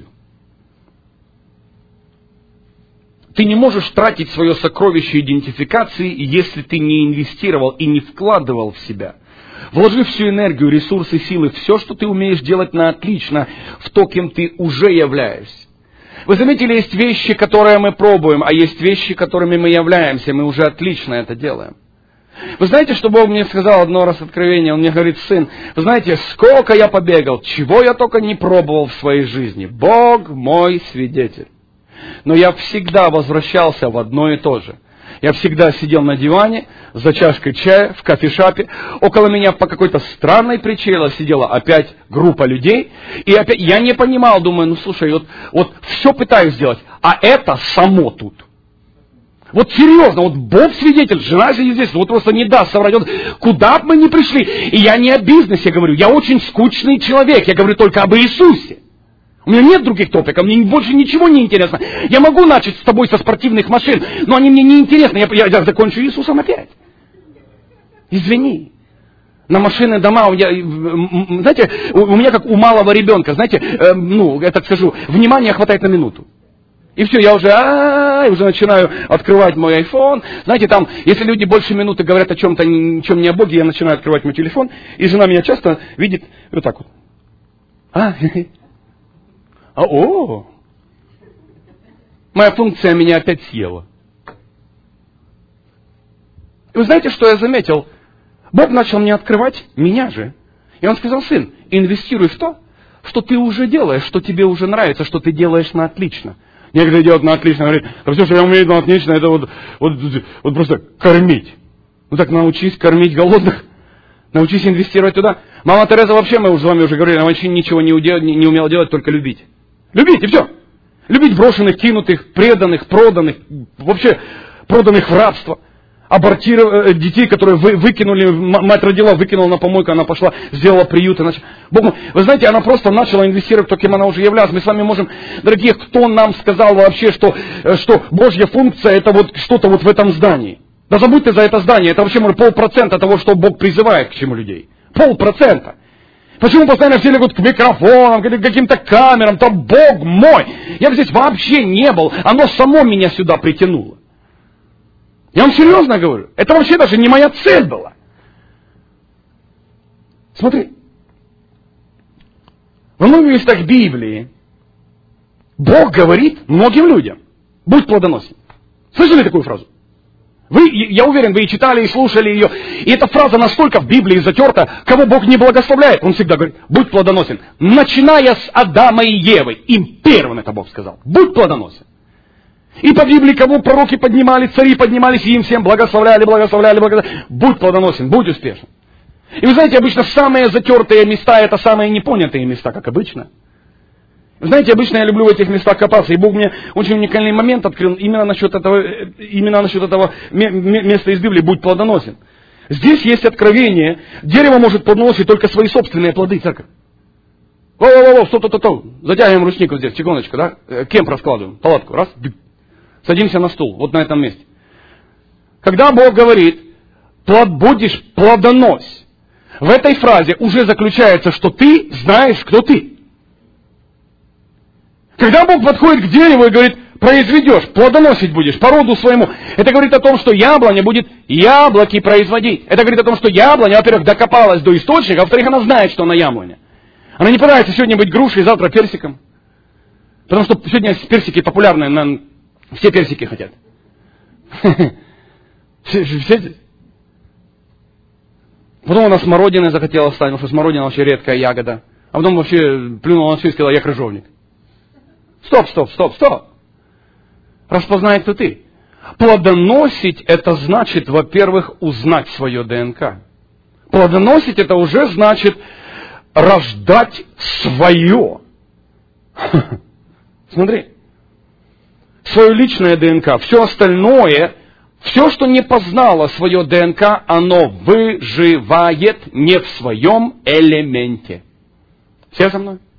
Ты не можешь тратить свое сокровище идентификации, если ты не инвестировал и не вкладывал в себя. Вложи всю энергию, ресурсы, силы, все, что ты умеешь делать на отлично, в то, кем ты уже являешься. Вы заметили, есть вещи, которые мы пробуем, а есть вещи, которыми мы являемся, мы уже отлично это делаем. Вы знаете, что Бог мне сказал одно раз откровение? Он мне говорит: сын, вы знаете, сколько я побегал, чего я только не пробовал в своей жизни. Бог мой свидетель. Но я всегда возвращался в одно и то же. Я всегда сидел на диване за чашкой чая в кофешапе. Около меня по какой-то странной причине сидела опять группа людей. И опять я не понимал, думаю, ну слушай, вот, вот все пытаюсь сделать, а это само тут. Вот серьезно, вот Бог свидетель, жена сидит здесь, вот просто не даст соврать. Вот куда бы мы ни пришли, и я не о бизнесе говорю, я очень скучный человек, я говорю только об Иисусе. У меня нет других топиков, мне больше ничего не интересно. Я могу начать с тобой со спортивных машин, но они мне не интересны. Я, я, я закончу Иисусом опять. Извини. На машины, дома, я, знаете, у, у меня как у малого ребенка, знаете, э, ну, я так скажу, внимания хватает на минуту. И все, я уже, а-а-а, уже начинаю открывать мой iPhone. Знаете, там, если люди больше минуты говорят о чем-то, чем не о Боге, я начинаю открывать мой телефон, и жена меня часто видит вот так вот. А, А, о, моя функция меня опять съела. И вы знаете, что я заметил? Бог начал мне открывать меня же. И Он сказал: сын, инвестируй в то, что ты уже делаешь, что тебе уже нравится, что ты делаешь на отлично. Некоторые делают на отлично, говорят: да все, что я умею на отлично, это вот, вот, вот просто кормить. Ну так научись кормить голодных. Научись инвестировать туда. Мама Тереза вообще, мы уже с вами уже говорили, она вообще ничего не, удел, не, не умела делать, только любить. Любить, и все. Любить брошенных, кинутых, преданных, проданных, вообще проданных в рабство. Абортировать детей, которые вы, выкинули, мать родила, выкинула на помойку, она пошла, сделала приют. Иначе... Бог, вы знаете, она просто начала инвестировать в то, кем она уже являлась. Мы с вами можем, дорогие, кто нам сказал вообще, что, что Божья функция это вот что-то вот в этом здании? Да забудьте за это здание, это вообще, может, полпроцента того, что Бог призывает к чему людей. Полпроцента. Почему постоянно все легут к микрофонам, к каким-то камерам? То Бог мой! Я бы здесь вообще не был. Оно само меня сюда притянуло. Я вам серьезно говорю. Это вообще даже не моя цель была. Смотри. Во многих местах Библии Бог говорит многим людям: будь плодоносен. Слышали такую фразу? Вы, я уверен, вы и читали, и слушали ее. И эта фраза настолько в Библии затерта, кого Бог не благословляет. Он всегда говорит: будь плодоносен. Начиная с Адама и Евы. Им первым это Бог сказал. Будь плодоносен. И по Библии кого пророки поднимали, цари поднимались, и им всем благословляли, благословляли, благословляли. Будь плодоносен, будь успешен. И вы знаете, обычно самые затертые места, это самые непонятые места, как обычно. Знаете, обычно я люблю в этих местах копаться, и Бог мне очень уникальный момент открыл именно насчет этого, именно насчет этого места из Библии: будь плодоносен. Здесь есть откровение: дерево может плодоносить только свои собственные плоды, церковь. Во-во-во, стоп-стоп-стоп, затягиваем ручник вот здесь, чеконочку, да? Кемп раскладываем, палатку, раз, садимся на стул, вот на этом месте. Когда Бог говорит: плод будешь плодонось, в этой фразе уже заключается, что ты знаешь, кто ты. Когда Бог подходит к дереву и говорит: произведешь, плодоносить будешь по роду своему, это говорит о том, что яблоня будет яблоки производить. Это говорит о том, что яблоня, во-первых, докопалась до источника, а во-вторых, она знает, что она яблоня. Она не пытается сегодня быть грушей, завтра персиком. Потому что сегодня персики популярны, на... все персики хотят. Потом она смородины захотела стать, потому что смородина вообще редкая ягода. А потом вообще плюнула на все и сказала: я крыжовник. Стоп, стоп, стоп, стоп. Распознай, кто ты. Плодоносить это значит, во-первых, узнать свое ДНК. Плодоносить это уже значит рождать свое. Смотри. свое личное ДНК. Все остальное, все, что не познало свое ДНК, оно выживает не в своем элементе. Все со мной?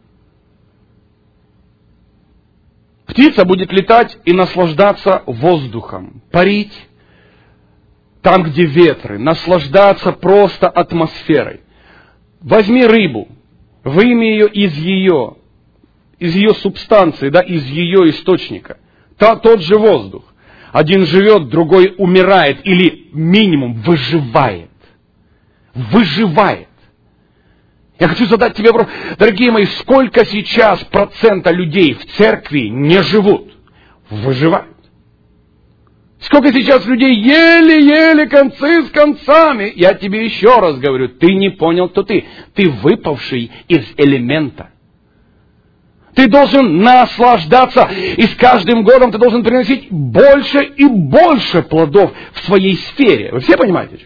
Птица будет летать и наслаждаться воздухом, парить там, где ветры, наслаждаться просто атмосферой. Возьми рыбу, выйми ее из ее, из ее субстанции, да, из ее источника. Та, тот же воздух. Один живет, другой умирает или минимум выживает. Выживает. Я хочу задать тебе вопрос, дорогие мои, сколько сейчас процента людей в церкви не живут, выживают? Сколько сейчас людей еле-еле концы с концами? Я тебе еще раз говорю, ты не понял, кто ты. Ты выпавший из элемента. Ты должен наслаждаться, и с каждым годом ты должен приносить больше и больше плодов в своей сфере. Вы все понимаете?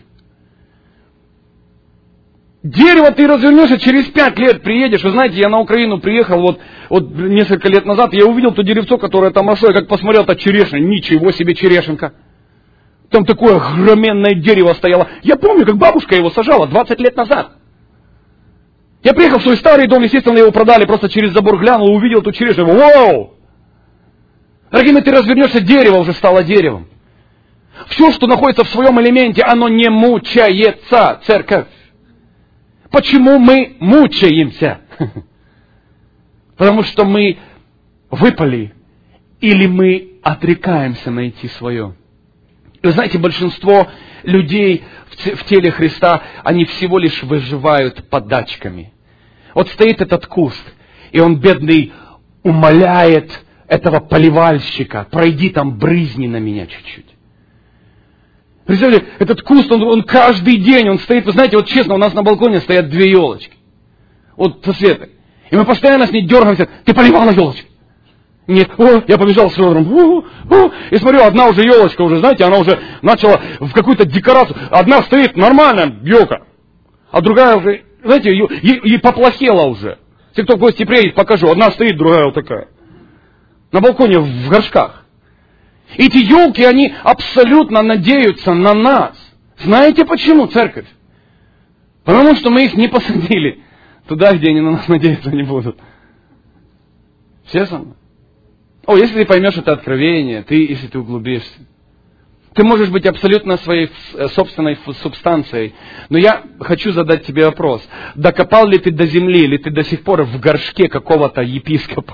Дерево ты развернешься, через пять лет приедешь. Вы знаете, я на Украину приехал вот, вот несколько лет назад, я увидел то деревцо, которое там росло, я как посмотрел, это черешня, ничего себе черешенка. Там такое огроменное дерево стояло. Я помню, как бабушка его сажала двадцать лет назад. Я приехал в свой старый дом, естественно, его продали, просто через забор глянул, увидел эту черешню. Вау! Дорогие мои, ты развернешься, дерево уже стало деревом. Все, что находится в своем элементе, оно не мучается, церковь. Почему мы мучаемся? Потому что мы выпали, или мы отрекаемся найти свое. И вы знаете, большинство людей в теле Христа, они всего лишь выживают подачками. Вот стоит этот куст, и он, бедный, умоляет этого поливальщика: пройди там, брызни на меня чуть-чуть. Представляете, этот куст, он, он каждый день, он стоит, вы знаете, вот честно, у нас на балконе стоят две елочки. Вот со Светой. И мы постоянно с ней дергаемся: ты поливала елочки? Нет. О, я побежал с Федором. О, о. И смотрю, одна уже елочка, уже, знаете, она уже начала в какую-то декорацию. Одна стоит нормальная елка, а другая уже, знаете, ей поплохела уже. Если кто в гости приедет, покажу. Одна стоит, другая вот такая. На балконе в горшках. Эти елки, они абсолютно надеются на нас. Знаете почему, церковь? Потому что мы их не посадили туда, где они на нас надеяться не будут. Все со мной? О, если ты поймешь это откровение, ты, если ты углубишься, ты можешь быть абсолютно своей собственной субстанцией. Но я хочу задать тебе вопрос. Докопал ли ты до земли, или ты до сих пор в горшке какого-то епископа?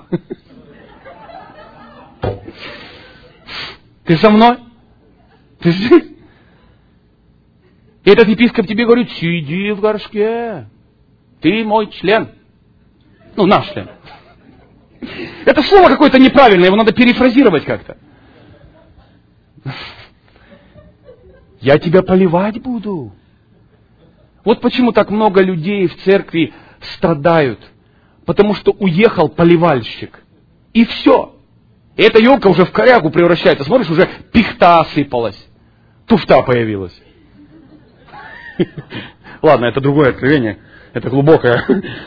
Ты со мной? Ты здесь? И этот епископ тебе говорит: сиди в горшке. Ты мой член. Ну, наш член. Это слово какое-то неправильное, его надо перефразировать как-то. Я тебя поливать буду. Вот почему так много людей в церкви страдают. Потому что уехал поливальщик. И все. И эта елка уже в корягу превращается. Смотришь, уже пихта осыпалась. Туфта появилась. Ладно, это другое откровение. Это глубокое.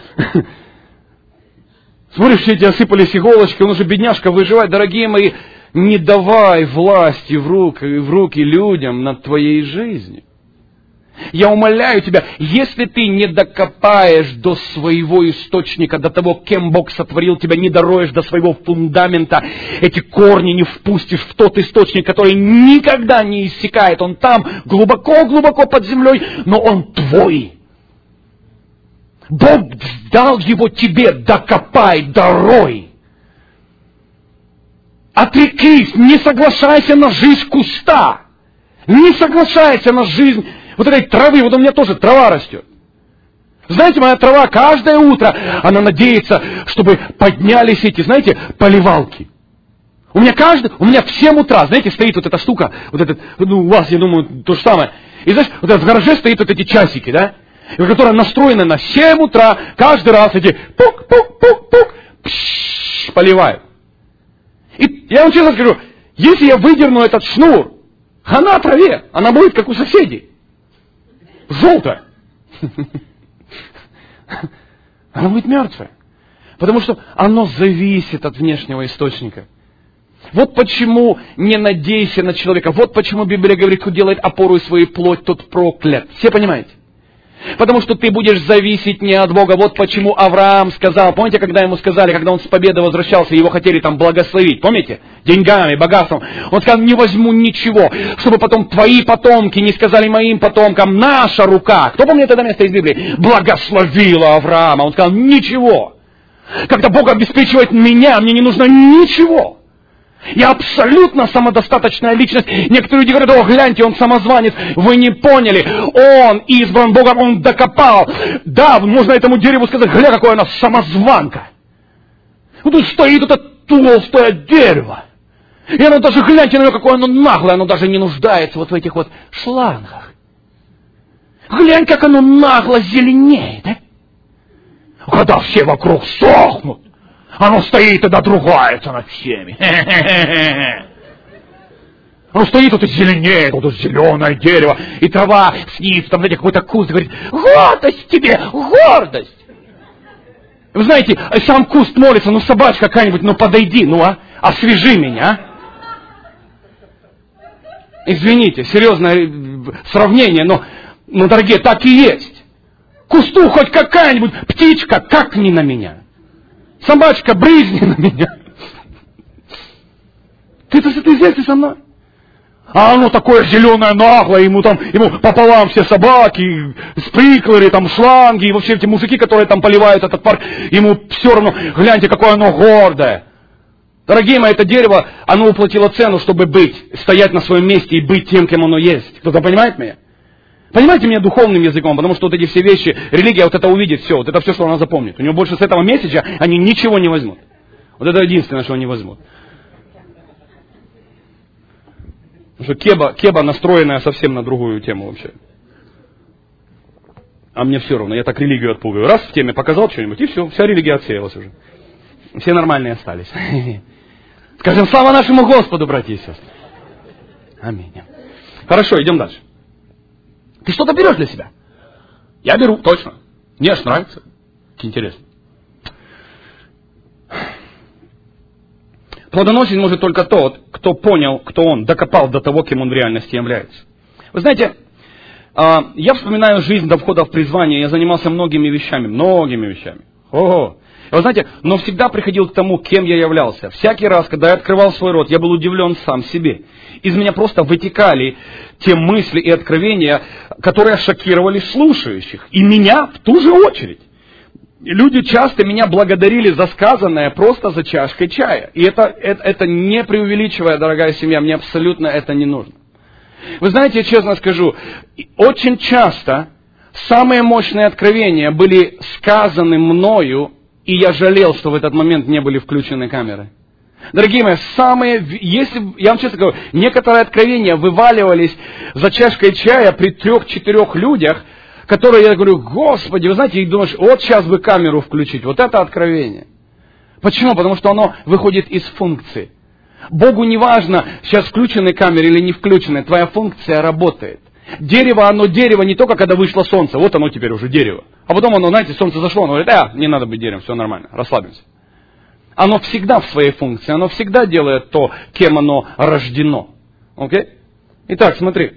Смотришь, все эти осыпались иголочки, он уже, бедняжка, выживает. Дорогие мои, не давай власти в руки, в руки людям над твоей жизнью. Я умоляю тебя, если ты не докопаешь до своего источника, до того, кем Бог сотворил тебя, не дороешь до своего фундамента, эти корни не впустишь в тот источник, который никогда не иссякает. Он там, глубоко-глубоко под землей, но он твой. Бог дал его тебе, докопай, дарой. Отрекись, не соглашайся на жизнь куста. Не соглашайся на жизнь вот этой травы. Вот у меня тоже трава растет. Знаете, моя трава каждое утро, она надеется, чтобы поднялись эти, знаете, поливалки. У меня каждый, у меня в семь утра, знаете, стоит вот эта штука, вот этот, ну, у вас, я думаю, то же самое. И знаешь, вот в гараже стоит вот эти часики, да? Которая настроена на семь утра, каждый раз эти пук-пук-пук-пук, пш, поливают. И я вам честно скажу, если я выдерну этот шнур, она в траве, она будет как у соседей. Желтая. Она будет мертвая. Потому что оно зависит от внешнего источника. Вот почему не надейся на человека. Вот почему Библия говорит, кто делает опору своей плоть, тот проклят. Все понимаете? Потому что ты будешь зависеть не от Бога. Вот почему Авраам сказал, помните, когда ему сказали, когда он с победы возвращался, его хотели там благословить, помните? Деньгами, богатством. Он сказал, не возьму ничего, чтобы потом твои потомки не сказали моим потомкам, наша рука. Кто помнит это место из Библии? Благословила Авраама. Он сказал, ничего. Когда Бог обеспечивает меня, мне не нужно ничего. Я абсолютно самодостаточная личность. Некоторые люди говорят, о, гляньте, он самозванец. Вы не поняли. Он избран Богом, он докопал. Да, можно этому дереву сказать, гля, какое оно самозванка. Вот тут стоит это толстое дерево. И оно даже, гляньте на него, какое оно наглое. Оно даже не нуждается вот в этих вот шлангах. Глянь, как оно нагло зеленеет. А? Когда все вокруг сохнут. Оно стоит и надругается над всеми. Оно стоит тут и зеленеет, вот тут зеленое дерево, и трава снится, там, знаете, какой-то куст, говорит, гордость тебе, гордость. Вы знаете, сам куст молится, ну собачка какая-нибудь, ну подойди, ну а, освежи меня. Извините, серьезное сравнение, но, ну, дорогие, так и есть. Кусту хоть какая-нибудь птичка, как не на меня. Собачка, брызни на меня. Ты, ты, ты здесь, ты со мной. А оно такое зеленое, наглое, ему там, ему пополам все собаки, спринклеры, там шланги, и вообще эти мужики, которые там поливают этот парк, ему все равно, гляньте, какое оно гордое. Дорогие мои, это дерево, оно уплатило цену, чтобы быть, стоять на своем месте и быть тем, кем оно есть. Кто-то понимает меня? Понимаете меня духовным языком, потому что вот эти все вещи, религия вот это увидит, все, вот это все, что она запомнит. У нее больше с этого месяца они ничего не возьмут. Вот это единственное, что они возьмут. Потому что кеба, кеба настроенная совсем на другую тему вообще. А мне все равно, я так религию отпугиваю. Раз в теме показал что-нибудь, и все, вся религия отсеялась уже. Все нормальные остались. Скажем, слава нашему Господу, братья и сестры. Аминь. Хорошо, идем дальше. Ты что-то берешь для себя? Я беру, точно. Мне аж нравится. Интересно. Плодоносить может только тот, кто понял, кто он, докопал до того, кем он в реальности является. Вы знаете, я вспоминаю жизнь до входа в призвание, я занимался многими вещами, многими вещами. Ого! И вы знаете, но всегда приходил к тому, кем я являлся. Всякий раз, когда я открывал свой рот, я был удивлен сам себе. Из меня просто вытекали те мысли и откровения, которые шокировали слушающих. И меня в ту же очередь. И люди часто меня благодарили за сказанное просто за чашкой чая. И это, это, это не преувеличивая, дорогая семья, мне абсолютно это не нужно. Вы знаете, я честно скажу, очень часто самые мощные откровения были сказаны мною, и я жалел, что в этот момент не были включены камеры. Дорогие мои, самые, если, я вам честно говорю, некоторые откровения вываливались за чашкой чая при трех-четырех людях, которые, я говорю, Господи, вы знаете, и думаешь, вот сейчас бы камеру включить, вот это откровение. Почему? Потому что оно выходит из функции. Богу не важно, сейчас включены камеры или не включены, твоя функция работает. Дерево, оно дерево не только когда вышло солнце, вот оно теперь уже дерево. А потом оно, знаете, солнце зашло, оно говорит, а, не надо быть деревом, все нормально, расслабимся. Оно всегда в своей функции, оно всегда делает то, кем оно рождено. Окей? Итак, смотри.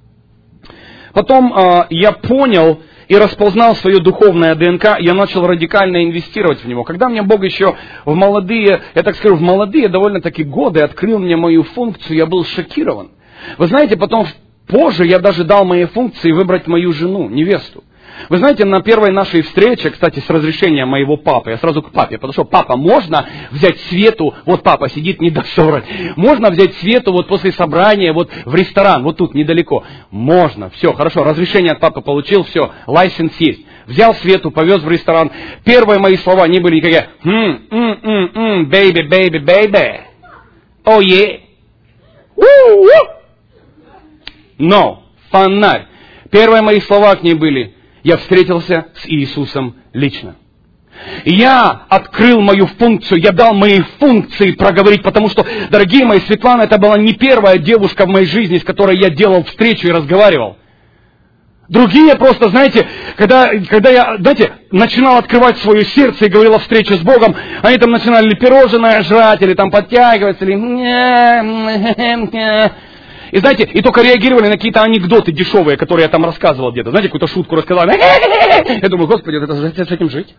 Потом э, я понял и распознал свое духовное ДНК, я начал радикально инвестировать в него. Когда мне Бог еще в молодые, я так скажу, в молодые довольно-таки годы открыл мне мою функцию, я был шокирован. Вы знаете, потом позже я даже дал моей функции выбрать мою жену, невесту. Вы знаете, на первой нашей встрече, кстати, с разрешения моего папы, я сразу к папе, потому что папа, можно взять Свету, вот папа сидит, не даст соврать, можно взять Свету вот после собрания вот в ресторан, вот тут недалеко. Можно, все, хорошо, разрешение от папы получил, все, лайсенс есть. Взял Свету, повез в ресторан. Первые мои слова не были никакие, хм, м, м, м, baby, baby, baby, oh yeah, no, фонарь. Первые мои слова к ней были, я встретился с Иисусом лично. Я открыл мою функцию, я дал моей функции проговорить, потому что, дорогие мои, Светлана, это была не первая девушка в моей жизни, с которой я делал встречу и разговаривал. Другие просто, знаете, когда, когда я, знаете, начинал открывать свое сердце и говорил о встрече с Богом, они там начинали пирожное жрать, или там подтягиваться, или... И знаете, и только реагировали на какие-то анекдоты дешевые, которые я там рассказывал где-то. Знаете, какую-то шутку рассказал. Я думаю, Господи, это, с этим жить?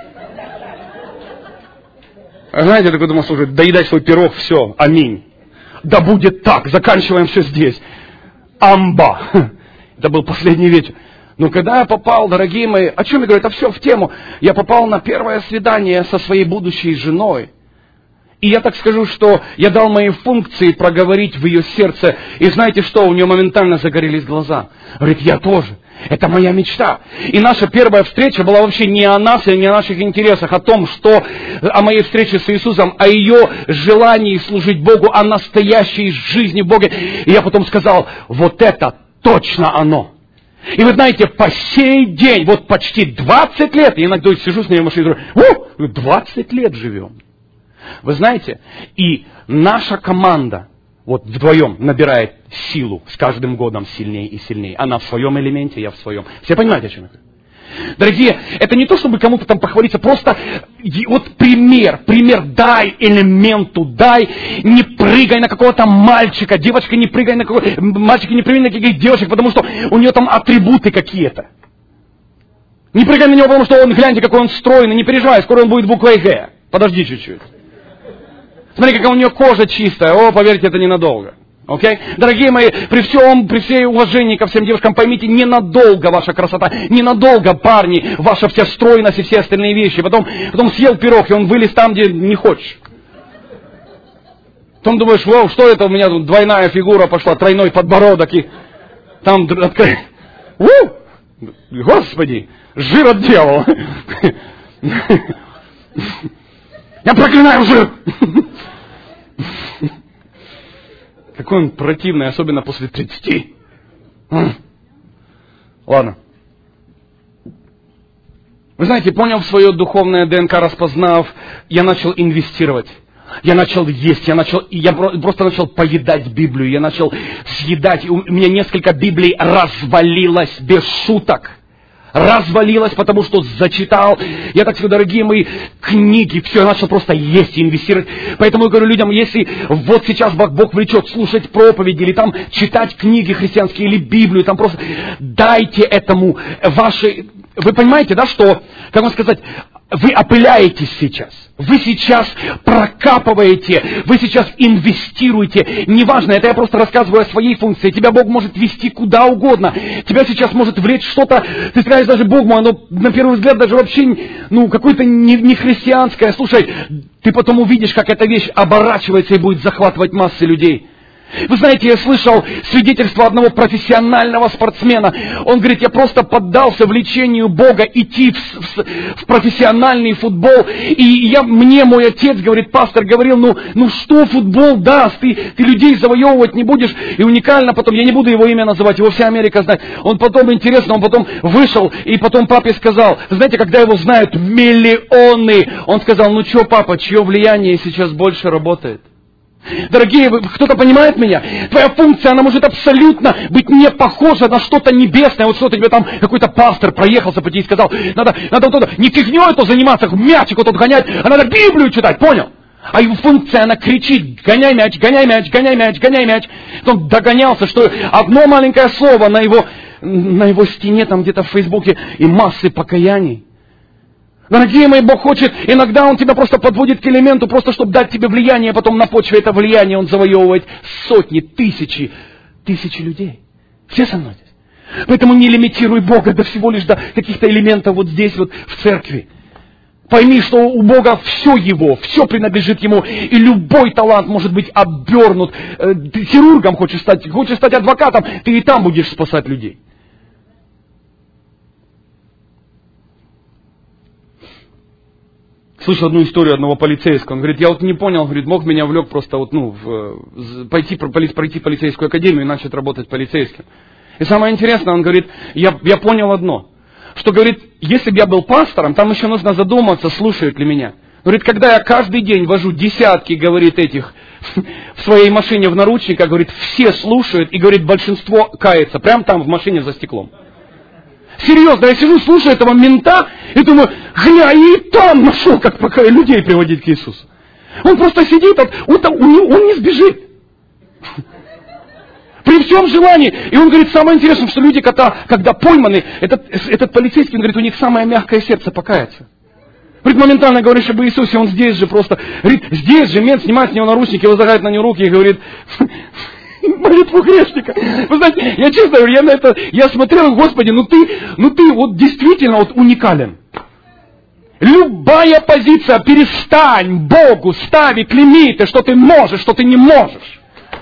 А знаете, я такой думал, слушай, доедай свой пирог, все, аминь. Да будет так, заканчиваем все здесь. Амба. Это был последний вечер. Но когда я попал, дорогие мои, о чем я говорю, это все в тему. Я попал на первое свидание со своей будущей женой. И я так скажу, что я дал мои функции проговорить в ее сердце. И знаете что, у нее моментально загорелись глаза. Говорит, я тоже. Это моя мечта. И наша первая встреча была вообще не о нас и не о наших интересах, о том, что о моей встрече с Иисусом, о ее желании служить Богу, о настоящей жизни в Боге. И я потом сказал, вот это точно оно. И вы знаете, по сей день, вот почти двадцать лет, я иногда сижу с ней в машине и говорю, двадцать лет живем. Вы знаете, и наша команда вот вдвоем набирает силу с каждым годом сильнее и сильнее. Она в своем элементе, я в своем. Все понимаете, о чем я говорю? Дорогие, это не то, чтобы кому-то там похвалиться, просто вот пример, пример дай элементу, дай, не прыгай на какого-то мальчика, девочка не прыгай на какого-то, мальчик не прыгай на каких-то девочек, потому что у нее там атрибуты какие-то. Не прыгай на него, потому что он, гляньте, какой он стройный, не переживай, скоро он будет буквой Г. Подожди чуть-чуть. Смотри, какая у нее кожа чистая. О, поверьте, это ненадолго. Окей? Дорогие мои, при всем, при всей уважении ко всем девушкам, поймите, ненадолго ваша красота, ненадолго, парни, ваша вся стройность и все остальные вещи. Потом, потом съел пирог, и он вылез там, где не хочешь. Потом думаешь, вау, что это у меня тут двойная фигура пошла, тройной подбородок, и там открыть. Господи, жир от дьявола. Я проклинаю жир! Какой он противный, особенно после тридцати. Ладно. Вы знаете, поняв свое духовное ДНК, распознав, я начал инвестировать. Я начал есть, я, начал, я просто начал поедать Библию, я начал съедать. У меня несколько Библий развалилось без шуток. Развалилось, потому что зачитал. Я так сказал, дорогие мои, книги, все, я начал просто есть и инвестировать. Поэтому я говорю людям, если вот сейчас Бог влечет слушать проповеди, или там читать книги христианские, или Библию, там просто дайте этому ваши... Вы понимаете, да, что, как вам сказать, вы опыляетесь сейчас. Вы сейчас прокапываете, вы сейчас инвестируете. Неважно, это я просто рассказываю о своей функции. Тебя Бог может вести куда угодно. Тебя сейчас может влечь что-то, ты скажешь даже Богу, оно на первый взгляд даже вообще, ну, какое-то не, не христианское. Слушай, ты потом увидишь, как эта вещь оборачивается и будет захватывать массы людей. Вы знаете, я слышал свидетельство одного профессионального спортсмена. Он говорит, я просто поддался влечению Бога идти в, в, в профессиональный футбол. И я, мне мой отец, говорит, пастор, говорил, ну, ну что футбол даст? Ты, ты людей завоевывать не будешь. И уникально потом, я не буду его имя называть, его вся Америка знает. Он потом, интересно, он потом вышел, и потом папе сказал, знаете, когда его знают миллионы, он сказал, ну что, папа, чье влияние сейчас больше работает? Дорогие, кто-то понимает меня? Твоя функция, она может абсолютно быть не похожа на что-то небесное. Вот что-то тебе там, какой-то пастор проехался по тебе и сказал, надо, надо вот это, не фигней то заниматься, мячик вот тут гонять, а надо Библию читать, понял? А его функция, она кричит, гоняй мяч, гоняй мяч, гоняй мяч, гоняй мяч. Он догонялся, что одно маленькое слово на его, на его стене, там где-то в Фейсбуке, и массы покаяний. Дорогие мои, Бог хочет, иногда Он тебя просто подводит к элементу, просто чтобы дать тебе влияние, потом на почве это влияние Он завоевывает сотни, тысячи, тысячи людей. Все со мной здесь. Поэтому не лимитируй Бога до всего лишь до каких-то элементов вот здесь вот в церкви. Пойми, что у Бога все Его, все принадлежит Ему, и любой талант может быть обернут. Ты хирургом хочешь стать, хочешь стать адвокатом, ты и там будешь спасать людей. Слышал одну историю одного полицейского. Он говорит, я вот не понял, говорит, Бог меня влек просто вот, ну, в, пойти, пройти полицейскую академию и начать работать полицейским. И самое интересное, он говорит, я, я понял одно, что, говорит, если бы я был пастором, там еще нужно задуматься, слушают ли меня. Говорит, когда я каждый день вожу десятки, говорит, этих в своей машине в наручниках, говорит, все слушают, и, говорит, большинство кается, прямо там в машине за стеклом. Серьезно, я сижу, слушаю этого мента и думаю, гля, и там нашел, как пока людей приводить к Иисусу. Он просто сидит, он, он не сбежит. При всем желании. И он говорит, самое интересное, что люди, когда, когда пойманы, этот, этот полицейский, он говорит, у них самое мягкое сердце покаяться. Говорит, моментально говоришь об Иисусе, он здесь же просто, говорит, здесь же мент снимает с него наручники, возлагает на него руки и говорит, молитву грешника. Вы знаете, я честно говорю, я на это, я смотрел, Господи, ну ты, ну ты вот действительно вот уникален. Любая позиция, перестань Богу ставить лимиты, что ты можешь, что ты не можешь.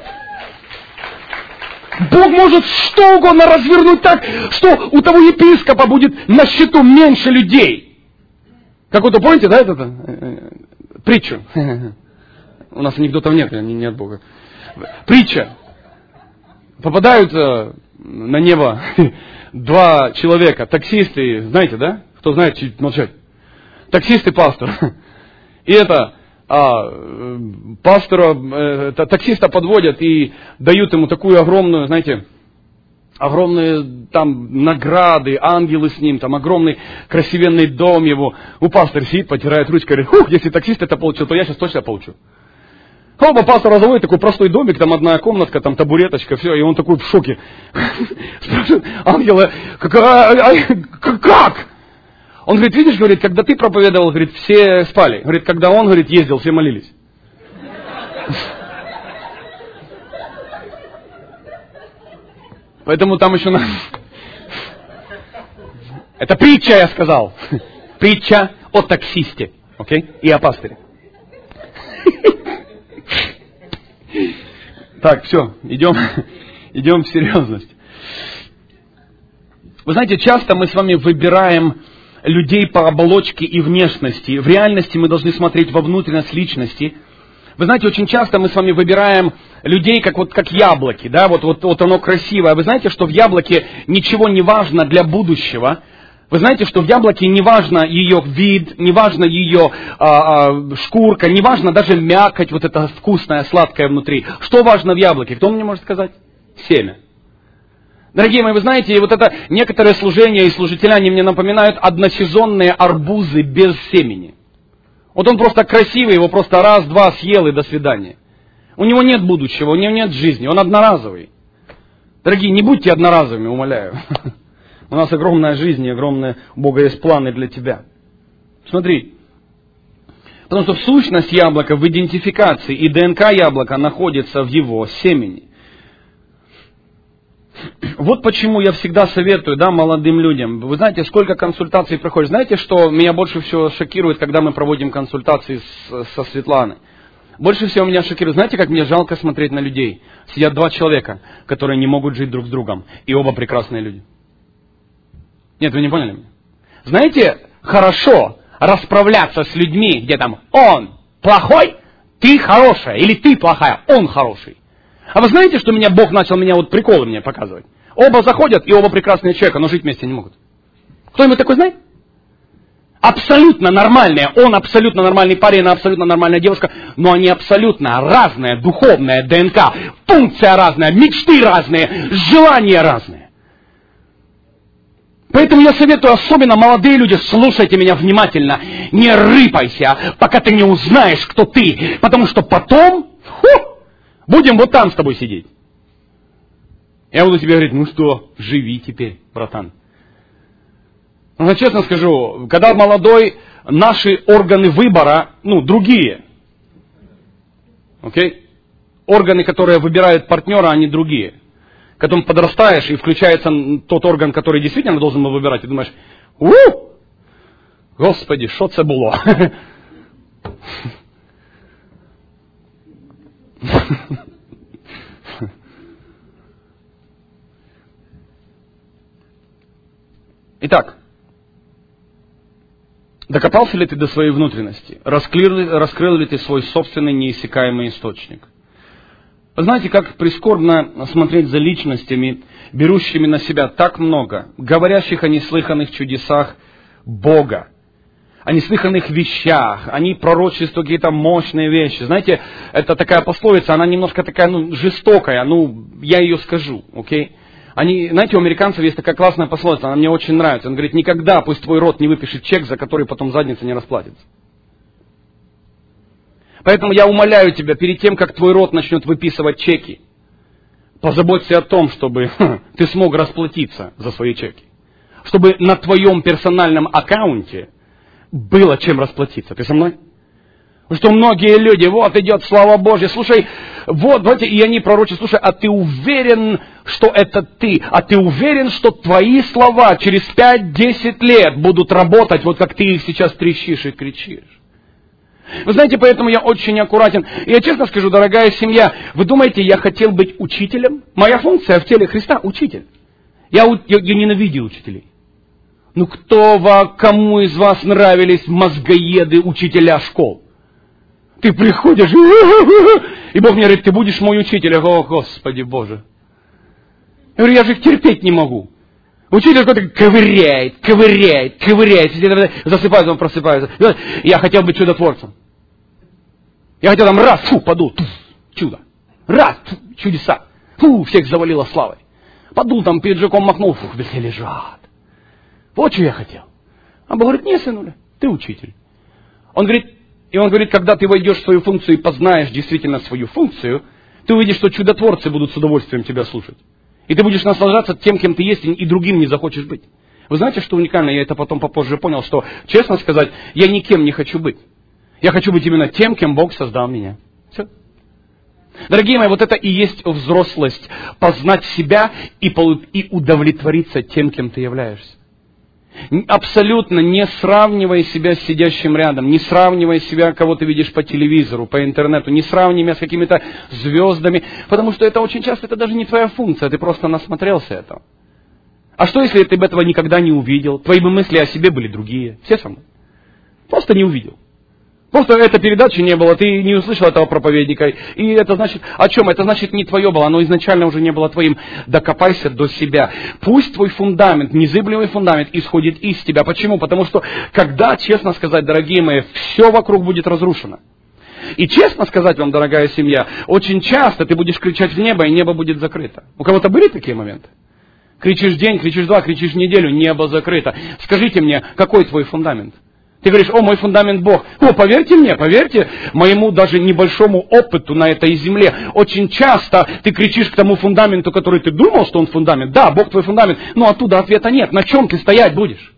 Бог может что угодно развернуть так, что у того епископа будет на счету меньше людей. Как вот, помните, да, это, притчу? У нас анекдотов нет, не от Бога. Притча. Попадают на небо два человека, таксисты, знаете, да? Кто знает, чуть молчать. Таксист и пастор. И это... А, пастора, э, таксиста подводят и дают ему такую огромную, знаете, огромные там награды, ангелы с ним, там огромный красивенный дом его. У пастора сидит, потирает ручкой, говорит, хух, если таксист это получил, то я сейчас точно получу. Оба пастора заводит такой простой домик, там одна комнатка, там табуреточка, все, и он такой в шоке. Спрашивает ангела, как? Он говорит, видишь, говорит, когда ты проповедовал, говорит, все спали. Говорит, когда он, говорит, ездил, все молились. Поэтому там еще... На... Это притча, я сказал. Притча о таксисте. Окей? И о пастыре. Так, все, идем, идем в серьезность. Вы знаете, часто мы с вами выбираем людей по оболочке и внешности. В реальности мы должны смотреть во внутренность личности. Вы знаете, очень часто мы с вами выбираем людей как, вот, как яблоки. Да? Вот, вот, вот оно красивое. Вы знаете, что в яблоке ничего не важно для будущего. Вы знаете, что в яблоке не важно ее вид, не важно ее а, а, шкурка, не важно даже мякоть, вот это вкусное, сладкое внутри. Что важно в яблоке? Кто мне может сказать? Семя. Дорогие мои, вы знаете, вот это некоторые служения и служители, они мне напоминают односезонные арбузы без семени. Вот он просто красивый, его просто раз-два съел и до свидания. У него нет будущего, у него нет жизни, он одноразовый. Дорогие, не будьте одноразовыми, умоляю. У нас огромная жизнь и огромные, у Бога есть планы для тебя. Смотри. Потому что сущность яблока в идентификации и ДНК яблока находится в его семени. Вот почему я всегда советую, да, молодым людям. Вы знаете, сколько консультаций проходит. Знаете, что меня больше всего шокирует, когда мы проводим консультации с, со Светланой? Больше всего меня шокирует. Знаете, как мне жалко смотреть на людей? Сидят два человека, которые не могут жить друг с другом. И оба прекрасные люди. Нет, вы не поняли меня? Знаете, хорошо расправляться с людьми, где там он плохой, ты хорошая. Или ты плохая, он хороший. А вы знаете, что меня Бог начал меня вот приколы мне показывать? Оба заходят, и оба прекрасные человека, но жить вместе не могут. Кто-нибудь такой знает? Абсолютно нормальные. Он абсолютно нормальный парень, она абсолютно нормальная девушка, но они абсолютно разные, духовная ДНК, функция разная, мечты разные, желания разные. Поэтому я советую, особенно молодые люди, слушайте меня внимательно, не рыпайся, пока ты не узнаешь, кто ты, потому что потом... Фу, будем вот там с тобой сидеть. Я буду тебе говорить, ну что, живи теперь, братан. Ну, честно скажу, когда молодой, наши органы выбора, ну, другие. Окей? Органы, которые выбирают партнера, они другие. Когда подрастаешь, и включается тот орган, который действительно должен был выбирать, и думаешь, у Господи, що це було? Итак, докопался ли ты до своей внутренности? Раскрыл, раскрыл ли ты свой собственный неиссякаемый источник? Вы знаете, как прискорбно смотреть за личностями, берущими на себя так много, говорящих о неслыханных чудесах Бога, о неслыханных вещах, они пророчествуют какие-то мощные вещи. Знаете, это такая пословица, она немножко такая, ну, жестокая, ну, я ее скажу, окей? Они, знаете, у американцев есть такая классная пословица, она мне очень нравится. Он говорит, никогда пусть твой рот не выпишет чек, за который потом задница не расплатится. Поэтому я умоляю тебя, перед тем, как твой рот начнет выписывать чеки, позаботься о том, чтобы ты смог расплатиться за свои чеки. Чтобы на твоем персональном аккаунте было чем расплатиться. Ты со мной? Потому что многие люди, вот идет слава Божья, слушай, вот, вот, и они пророчат, слушай, а ты уверен, что это ты? А ты уверен, что твои слова через пять-десять лет будут работать, вот как ты их сейчас трещишь и кричишь? Вы знаете, поэтому я очень аккуратен. И я честно скажу, дорогая семья, вы думаете, я хотел быть учителем? Моя функция в теле Христа – учитель. Я, я, я ненавидел учителей. Ну кто, кому из вас нравились мозгоеды учителя школ? Ты приходишь, и Бог мне говорит, ты будешь мой учитель. Я говорю, о, Господи Боже. Я говорю, я же их терпеть не могу. Учитель какой-то ковыряет, ковыряет, ковыряет. Засыпается, он просыпается. Я хотел быть чудотворцем. Я хотел там раз, фу, подул, туф, чудо. Раз, фу, чудеса. Фу, всех завалило славой. Подул там, пиджаком махнул, фу, все лежат. Вот что я хотел. А Бог говорит, не, сынуля, ты учитель. Он говорит, и он говорит, когда ты войдешь в свою функцию и познаешь действительно свою функцию, ты увидишь, что чудотворцы будут с удовольствием тебя слушать. И ты будешь наслаждаться тем, кем ты есть, и другим не захочешь быть. Вы знаете, что уникально? Я это потом попозже понял, что, честно сказать, я никем не хочу быть. Я хочу быть именно тем, кем Бог создал меня. Все. Дорогие мои, вот это и есть взрослость. Познать себя и, и удовлетвориться тем, кем ты являешься. Абсолютно не сравнивая себя с сидящим рядом, не сравнивая себя, кого ты видишь по телевизору, по интернету, не сравнивая с какими-то звездами, потому что это очень часто это даже не твоя функция, ты просто насмотрелся этого. А что, если ты бы этого никогда не увидел? Твои бы мысли о себе были другие. Все со мной. Просто не увидел. Просто этой передачи не было, ты не услышал этого проповедника. И это значит, о чем? Это значит не твое было, оно изначально уже не было твоим. Докопайся до себя. Пусть твой фундамент, незыблемый фундамент исходит из тебя. Почему? Потому что, когда, честно сказать, дорогие мои, все вокруг будет разрушено. И честно сказать вам, дорогая семья, очень часто ты будешь кричать в небо, и небо будет закрыто. У кого-то были такие моменты? Кричишь день, кричишь два, кричишь неделю, небо закрыто. Скажите мне, какой твой фундамент? Ты говоришь, о, мой фундамент Бог. О, поверьте мне, поверьте моему даже небольшому опыту на этой земле. Очень часто ты кричишь к тому фундаменту, который ты думал, что он фундамент. Да, Бог твой фундамент, но оттуда ответа нет. На чем ты стоять будешь?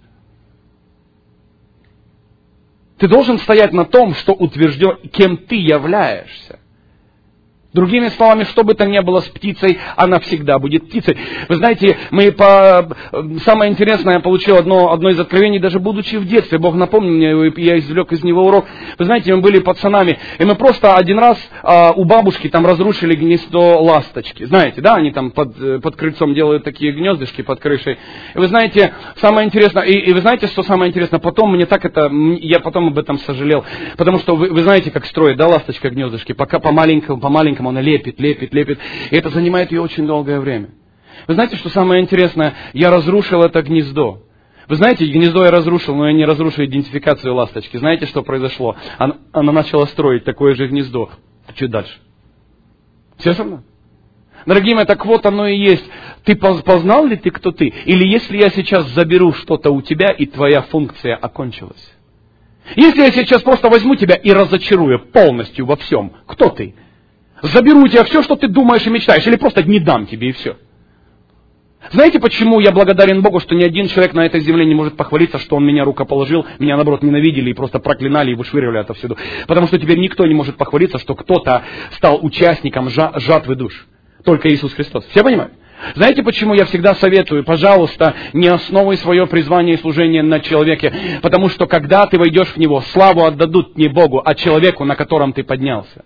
Ты должен стоять на том, что утвержден, кем ты являешься. Другими словами, что бы то ни было с птицей, она всегда будет птицей. Вы знаете, мы по... самое интересное, я получил одно, одно из откровений, даже будучи в детстве. Бог напомнил мне, я извлек из него урок. Вы знаете, мы были пацанами, и мы просто один раз а, у бабушки там разрушили гнездо ласточки. Знаете, да, они там под, под крыльцом делают такие гнездышки под крышей. И вы знаете, самое интересное, и, и вы знаете, что самое интересное, потом мне так это, я потом об этом сожалел. Потому что вы, вы знаете, как строит, да, ласточка гнездышки, пока по-маленькому, по-маленькому она лепит, лепит, лепит. И это занимает ее очень долгое время. Вы знаете, что самое интересное? Я разрушил это гнездо. Вы знаете, гнездо я разрушил, но я не разрушил идентификацию ласточки. Знаете, что произошло? Она, она начала строить такое же гнездо. Чуть дальше. Все со мной? Дорогие мои, так вот оно и есть. Ты познал ли ты, кто ты? Или если я сейчас заберу что-то у тебя, и твоя функция окончилась? Если я сейчас просто возьму тебя и разочарую полностью во всем, кто ты? Заберу у тебя все, что ты думаешь и мечтаешь, или просто не дам тебе и все. Знаете, почему я благодарен Богу, что ни один человек на этой земле не может похвалиться, что он меня рукоположил, меня, наоборот, ненавидели и просто проклинали и вышвыривали отовсюду. Потому что теперь никто не может похвалиться, что кто-то стал участником жатвы душ. Только Иисус Христос. Все понимают? Знаете, почему я всегда советую, пожалуйста, не основывай свое призвание и служение на человеке, потому что когда ты войдешь в него, славу отдадут не Богу, а человеку, на котором ты поднялся.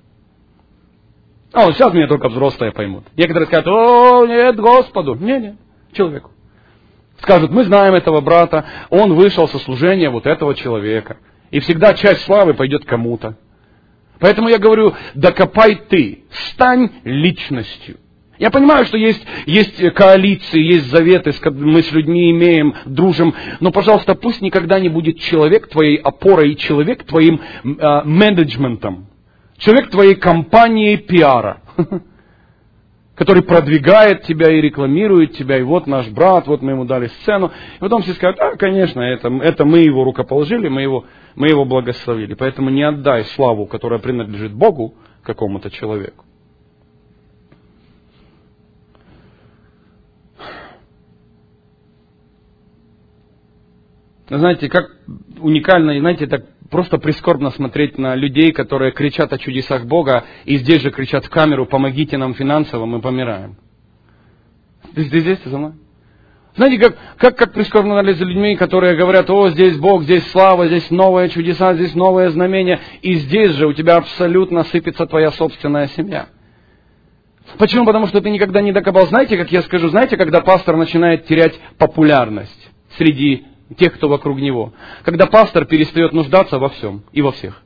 О, сейчас меня только взрослые поймут. Некоторые скажут, о, нет, Господу. Нет, нет, человеку. Скажут, мы знаем этого брата, он вышел со служения вот этого человека. И всегда часть славы пойдет кому-то. Поэтому я говорю, докопай ты, стань личностью. Я понимаю, что есть, есть коалиции, есть заветы, мы с людьми имеем, дружим, но, пожалуйста, пусть никогда не будет человек твоей опорой и человек твоим э, менеджментом. Человек твоей компании пиара. который продвигает тебя и рекламирует тебя, и вот наш брат, вот мы ему дали сцену. И потом все скажут, а, конечно, это, это мы его рукоположили, мы его, мы его благословили. Поэтому не отдай славу, которая принадлежит Богу, какому-то человеку. Знаете, как уникально, и знаете, так просто прискорбно смотреть на людей, которые кричат о чудесах Бога, и здесь же кричат в камеру, помогите нам финансово, мы помираем. Ты, ты здесь, ты за мной? Знаете, как, как, как прискорбно наблюдать за людьми, которые говорят, о, здесь Бог, здесь слава, здесь новые чудеса, здесь новые знамения, и здесь же у тебя абсолютно сыпется твоя собственная семья. Почему? Потому что ты никогда не докопал. Знаете, как я скажу, знаете, когда пастор начинает терять популярность среди тех, кто вокруг него. Когда пастор перестает нуждаться во всем и во всех.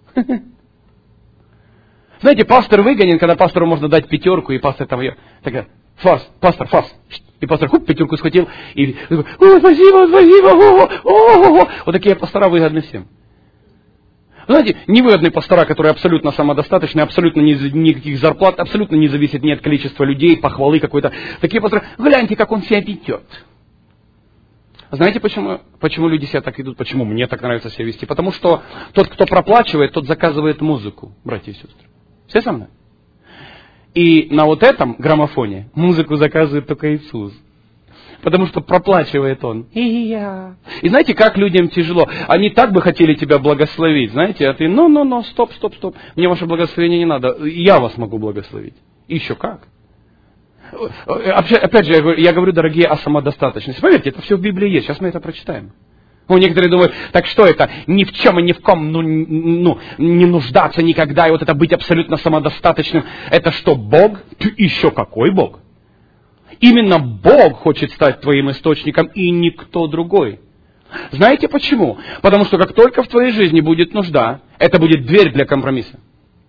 Знаете, пастор выгонен, когда пастору можно дать пятерку, и пастор там ее, такая, фас, пастор, фас. И пастор, хуп, пятерку схватил, и, о, спасибо, спасибо, о, о, о, о. Вот такие пастора выгодны всем. Знаете, невыгодные пастора, которые абсолютно самодостаточны, абсолютно ни, никаких зарплат, абсолютно не зависят ни от количества людей, похвалы какой-то. Такие пасторы, гляньте, как он себя ведет. Знаете, почему, почему люди себя так ведут? Почему мне так нравится себя вести? Потому что тот, кто проплачивает, тот заказывает музыку, братья и сестры. Все со мной? И на вот этом граммофоне музыку заказывает только Иисус. Потому что проплачивает Он. И я. И знаете, как людям тяжело? Они так бы хотели тебя благословить, знаете, а ты, ну-ну-ну, стоп, стоп, стоп. Мне ваше благословение не надо. Я вас могу благословить. И еще как. Опять же, я говорю, я говорю, дорогие, о самодостаточности. Поверьте, это все в Библии есть. Сейчас мы это прочитаем. Ну, некоторые думают, так что это? Ни в чем и ни в ком ну, ну, не нуждаться никогда. И вот это быть абсолютно самодостаточным. Это что, Бог? Еще какой Бог? Именно Бог хочет стать твоим источником и никто другой. Знаете почему? Потому что как только в твоей жизни будет нужда, это будет дверь для компромисса.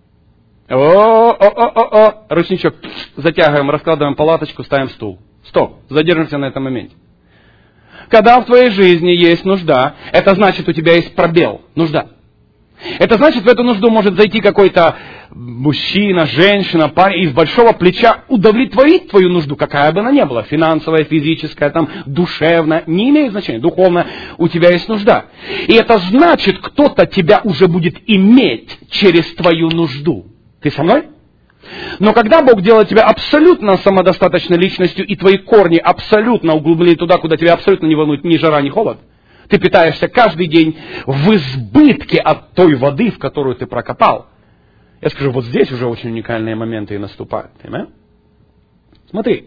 О-о-о-о-о, ручничок, затягиваем, раскладываем палаточку, ставим стул. Стоп, задержимся на этом моменте. Когда в твоей жизни есть нужда, это значит, у тебя есть пробел, нужда. Это значит, в эту нужду может зайти какой-то мужчина, женщина, парень, из большого плеча удовлетворить твою нужду, какая бы она ни была, финансовая, физическая, там, душевная, не имеет значения, духовная, у тебя есть нужда. И это значит, кто-то тебя уже будет иметь через твою нужду. Ты со мной? Но когда Бог делает тебя абсолютно самодостаточной личностью, и твои корни абсолютно углублены туда, куда тебя абсолютно не волнует ни жара, ни холод, ты питаешься каждый день в избытке от той воды, в которую ты прокопал. Я скажу, вот здесь уже очень уникальные моменты и наступают. Понимаешь? Смотри.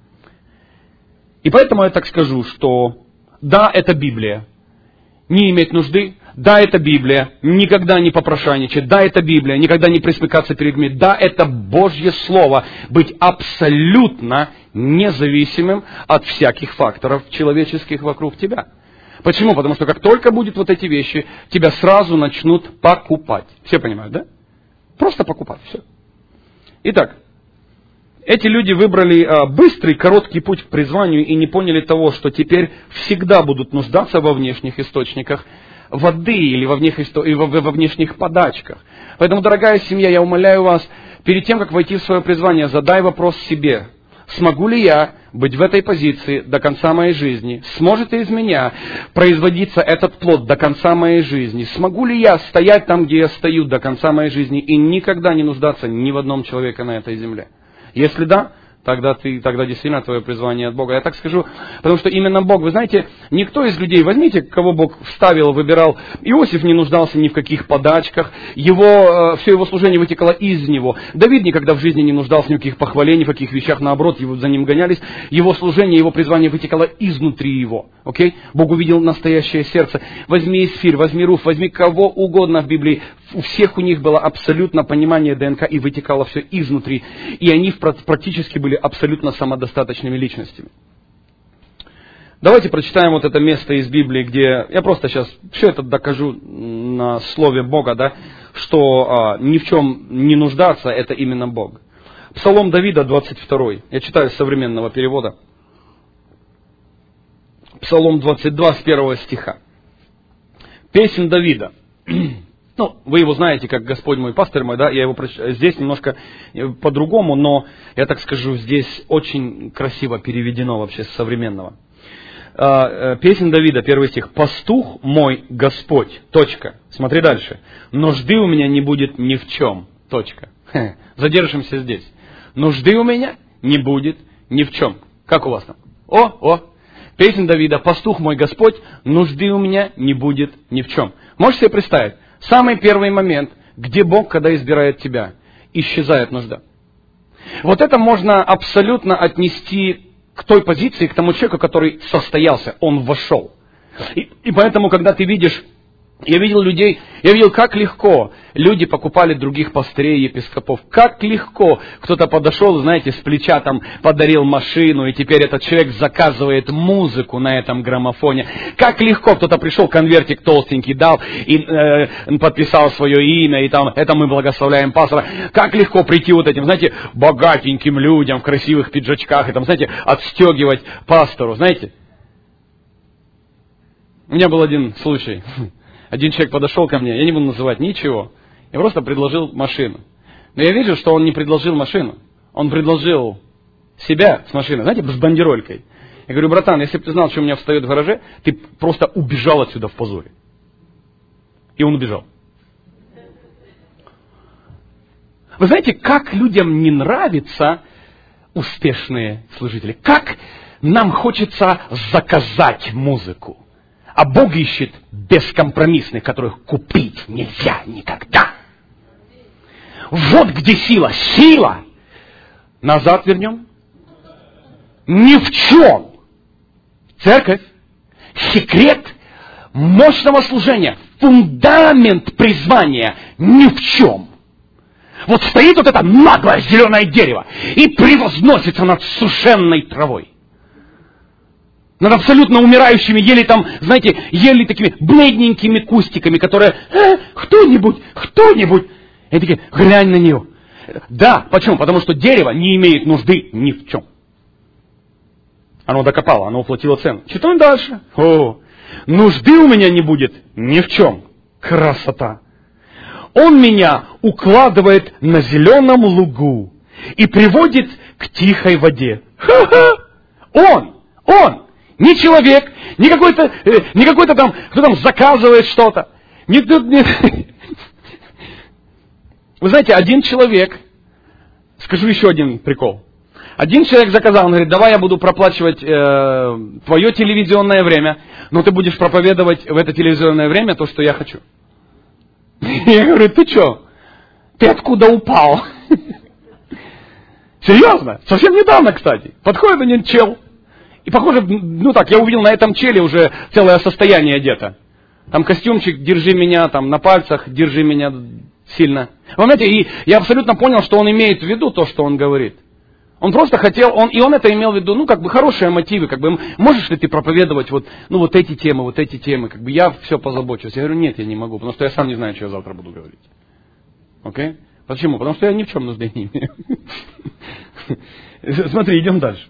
И поэтому я так скажу, что да, это Библия. Не иметь нужды. Да, это Библия. Никогда не попрошайничать. Да, это Библия. Никогда не присмыкаться перед людьми. Да, это Божье Слово. Быть абсолютно независимым от всяких факторов человеческих вокруг тебя. Почему? Потому что как только будут вот эти вещи, тебя сразу начнут покупать. Все понимают, да? Просто покупать. Все. Итак, эти люди выбрали а, быстрый, короткий путь к призванию и не поняли того, что теперь всегда будут нуждаться во внешних источниках воды или во, исто... во, во внешних подачках. Поэтому, дорогая семья, я умоляю вас, перед тем, как войти в свое призвание, задай вопрос себе. Смогу ли я быть в этой позиции до конца моей жизни? Сможет ли из меня производиться этот плод до конца моей жизни? Смогу ли я стоять там, где я стою до конца моей жизни и никогда не нуждаться ни в одном человеке на этой земле? Если да, тогда, ты, тогда действительно твое призвание от Бога. Я так скажу, потому что именно Бог, вы знаете, никто из людей, возьмите, кого Бог вставил, выбирал. Иосиф не нуждался ни в каких подачках, его, все его служение вытекало из него. Давид никогда в жизни не нуждался ни в каких похвалениях, в каких вещах, наоборот, его, за ним гонялись. Его служение, его призвание вытекало изнутри его. Okay? Бог увидел настоящее сердце. Возьми Исфирь, возьми Руф, возьми кого угодно в Библии. У всех у них было абсолютно понимание ДНК и вытекало все изнутри. И они практически были абсолютно самодостаточными личностями. Давайте прочитаем вот это место из Библии, где я просто сейчас все это докажу на слове Бога, да, что а, ни в чем не нуждаться, это именно Бог. Псалом Давида, двадцать второй. Я читаю с современного перевода. Псалом двадцать два, с первого стиха. Песнь Давида. Ну, Ну, вы его знаете, как Господь мой, пастырь мой, да, я его прочитаю. Здесь немножко по-другому, но, я так скажу, здесь очень красиво переведено вообще с современного. Песнь Давида, первый стих. «Пастух мой Господь». Точка. Смотри дальше. «Нужды у меня не будет ни в чем». Точка. Задержимся здесь. «Нужды у меня не будет ни в чем». Как у вас там? О, о. Песнь Давида. «Пастух мой Господь, нужды у меня не будет ни в чем». Можете себе представить? Самый первый момент, где Бог, когда избирает тебя, исчезает нужда. Вот это можно абсолютно отнести к той позиции, к тому человеку, который состоялся, он вошел. И, и поэтому, когда ты видишь, я видел людей, я видел, как легко люди покупали других пастырей и епископов. Как легко кто-то подошел, знаете, с плеча там подарил машину, и теперь этот человек заказывает музыку на этом граммофоне. Как легко кто-то пришел, конвертик толстенький дал, и э, подписал свое имя, и там, это мы благословляем пастора. Как легко прийти вот этим, знаете, богатеньким людям в красивых пиджачках, и там, знаете, отстегивать пастору, знаете. У меня был один случай. Один человек подошел ко мне, я не буду называть ничего, я просто предложил машину. Но я вижу, что он не предложил машину. Он предложил себя с машиной, знаете, с бандеролькой. Я говорю: братан, если бы ты знал, что у меня встает в гараже, ты просто убежал отсюда в позоре. И он убежал. Вы знаете, как людям не нравятся успешные служители? Как нам хочется заказать музыку? А Бог ищет бескомпромиссных, которых купить нельзя никогда. Вот где сила. Сила! Назад вернем. Ни в чем. Церковь. Секрет мощного служения. Фундамент призвания ни в чем. Вот стоит вот это наглое зеленое дерево и превозносится над сушенной травой. Над абсолютно умирающими, еле там, знаете, еле такими бледненькими кустиками, которые, э, кто-нибудь, кто-нибудь. И такие: глянь на нее. Да, почему? Потому что дерево не имеет нужды ни в чем. Оно докопало, оно уплатило цену. Читаем дальше. О, нужды у меня не будет ни в чем. Красота. Он меня укладывает на зеленом лугу и приводит к тихой воде. Ха-ха! Он, он. Не человек, не какой-то, э, не какой-то там, кто там заказывает что-то. Не, не... Вы знаете, один человек, скажу еще один прикол. Один человек заказал, он говорит: давай я буду проплачивать э, твое телевизионное время, но ты будешь проповедовать в это телевизионное время то, что я хочу. Я говорю: ты что? Ты откуда упал? Серьезно? Совсем недавно, кстати. Подходит один чел. И похоже, ну так, я увидел на этом челе уже целое состояние одето. Там костюмчик, держи меня, там на пальцах, держи меня сильно. Вы знаете, и я абсолютно понял, что он имеет в виду то, что он говорит. Он просто хотел, он, и он это имел в виду, ну как бы хорошие мотивы, как бы, можешь ли ты проповедовать вот, ну, вот эти темы, вот эти темы, как бы я все позабочусь. Я говорю: нет, я не могу, потому что я сам не знаю, что я завтра буду говорить. Окей? Okay? Почему? Потому что я ни в чем нужды не имею. Смотри, идем дальше.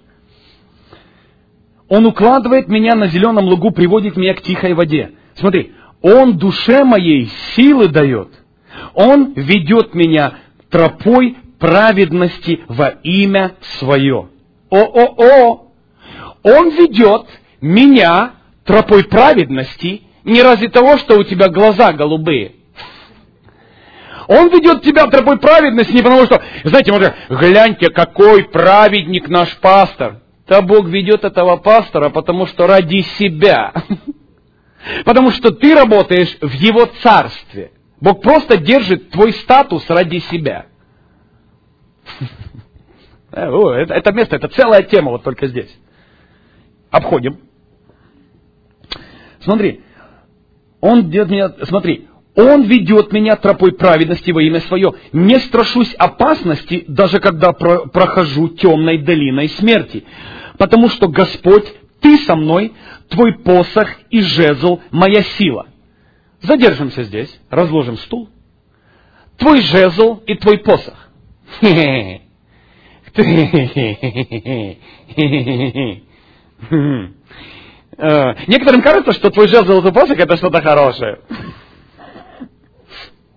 Он укладывает меня на зеленом лугу, приводит меня к тихой воде. Смотри, Он душе моей силы дает. Он ведет меня тропой праведности во имя свое. О-о-о! Он ведет меня тропой праведности не ради того, что у тебя глаза голубые. Он ведет тебя тропой праведности не потому, что, знаете, может, гляньте, какой праведник наш пастор. Да Бог ведет этого пастора, потому что ради себя. Потому что ты работаешь в Его царстве. Бог просто держит твой статус ради себя. Это место, это целая тема вот только здесь. Обходим. Смотри, Он ведет меня, смотри, Он ведет меня тропой праведности во имя свое. Не страшусь опасности, даже когда про- прохожу темной долиной смерти. Потому что Господь, Ты со мной, Твой посох и жезл моя сила. Задержимся здесь, разложим стул. Твой жезл и Твой посох. Некоторым кажется, что Твой жезл и Твой посох — это что-то хорошее.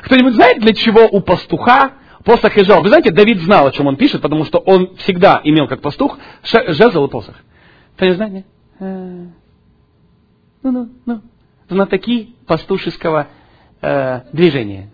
Кто-нибудь знает, для чего у пастуха посох и жезл? Вы знаете, Давид знал, о чем он пишет, потому что он всегда имел как пастух жезл и посох. Кто-нибудь знает? Нет? Ну-ну, ну. Знатоки пастушеского э, движения.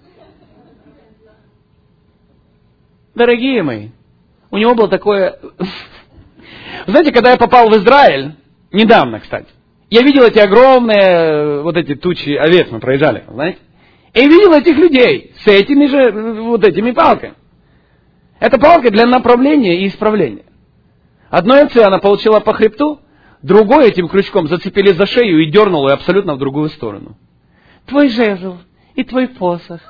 Дорогие мои, у него было такое... Знаете, когда я попал в Израиль, недавно, кстати, я видел эти огромные, вот эти тучи овец, мы проезжали, знаете, и видел этих людей с этими же, вот этими палками. Это палка для направления и исправления. Одной овце она получила по хребту, другой этим крючком зацепили за шею и дернула абсолютно в другую сторону. Твой жезл и твой посох.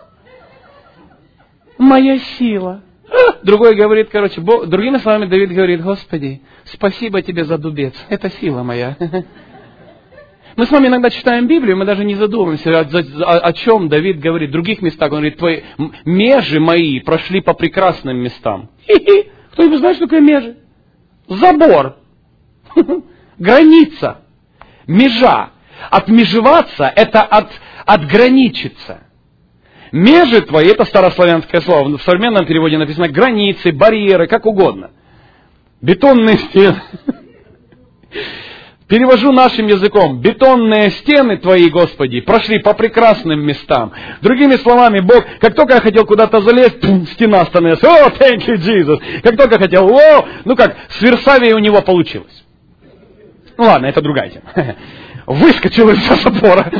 Моя сила. Другой говорит, короче, Бог, другими словами Давид говорит: Господи, спасибо тебе за дубец. Это сила моя. Мы с вами иногда читаем Библию, мы даже не задумываемся, о, о, о чем Давид говорит. В других местах он говорит: твои межи мои прошли по прекрасным местам. Хи-хи. Кто-нибудь знает, что такое межи? Забор. Граница. Межа. Отмежеваться — это от, отграничиться. Межи твои — это старославянское слово. В современном переводе написано границы, барьеры, как угодно. Бетонные стены. Перевожу нашим языком. Бетонные стены твои, Господи, прошли по прекрасным местам. Другими словами, Бог, как только я хотел куда-то залезть, пум, стена становилась. О, thank you, Jesus. Как только хотел, о, ну как, с Версавией у него получилось. Ну ладно, это другая тема. Выскочил из-за забора.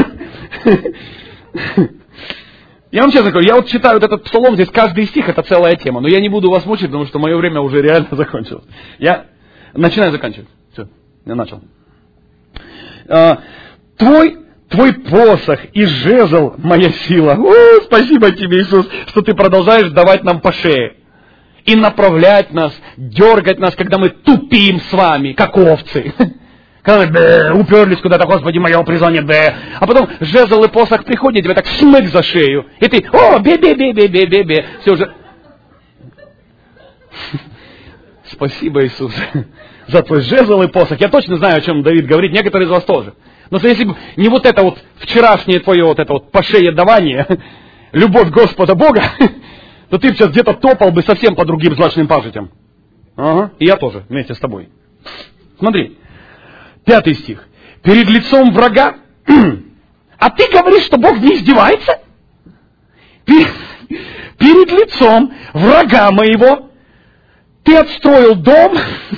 Я вам честно говорю, я вот читаю вот этот псалом, здесь каждый стих — это целая тема. Но я не буду вас мучить, потому что мое время уже реально закончилось. Я начинаю заканчивать. Все, я начал. Твой, твой посох и жезл — моя сила. О, спасибо тебе, Иисус, что ты продолжаешь давать нам по шее. И направлять нас, дергать нас, когда мы тупим с вами, как овцы. Когда мы бэ, уперлись куда-то, Господи, мое призвание, бэ. А потом жезл и посох приходят, тебя так смык за шею. И ты, о, бе-бе-бе-бе-бе-бе-бе. Все уже. Спасибо, Иисус, за твой жезл и посох. Я точно знаю, о чем Давид говорит, некоторые из вас тоже. Но если бы не вот это вот вчерашнее твое вот это вот по шее давание, любовь Господа Бога, то ты сейчас где-то топал бы совсем по другим злачным пажитям. Ага, и я тоже, вместе с тобой. Смотри, пятый стих. Перед лицом врага, а ты говоришь, что Бог не издевается? Перед, перед лицом врага моего ты отстроил дом,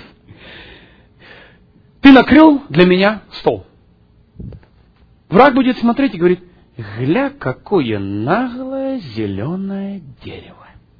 ты накрыл для меня стол. Враг будет смотреть и говорит: гля, какое наглое зеленое дерево.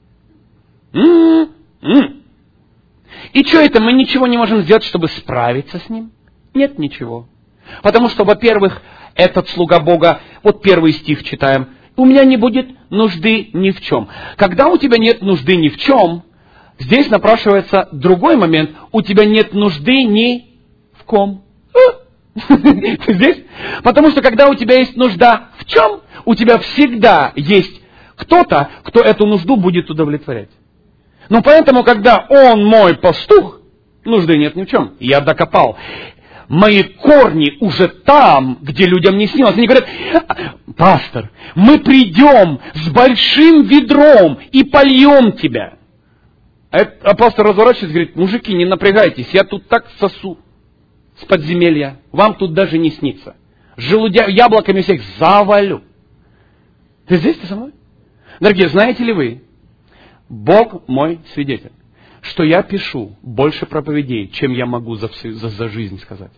М-м-м. И что это, мы ничего не можем сделать, чтобы справиться с ним? Нет ничего. Потому что, во-первых, этот слуга Бога, вот первый стих читаем, у меня не будет нужды ни в чем. Когда у тебя нет нужды ни в чем, здесь напрашивается другой момент, у тебя нет нужды ни в ком. Здесь? Потому что когда у тебя есть нужда в чем, у тебя всегда есть кто-то, кто эту нужду будет удовлетворять. Но поэтому, когда он мой пастух, нужды нет ни в чем. Я докопал. Мои корни уже там, где людям не снилось. Они говорят: пастор, мы придем с большим ведром и польем тебя. А пастор разворачивается и говорит: мужики, не напрягайтесь, я тут так сосу с подземелья, вам тут даже не снится. Желудя... яблоками всех завалю. Ты здесь, ты со мной? Дорогие, знаете ли вы, Бог мой свидетель, что я пишу больше проповедей, чем я могу за, всю, за, за жизнь сказать.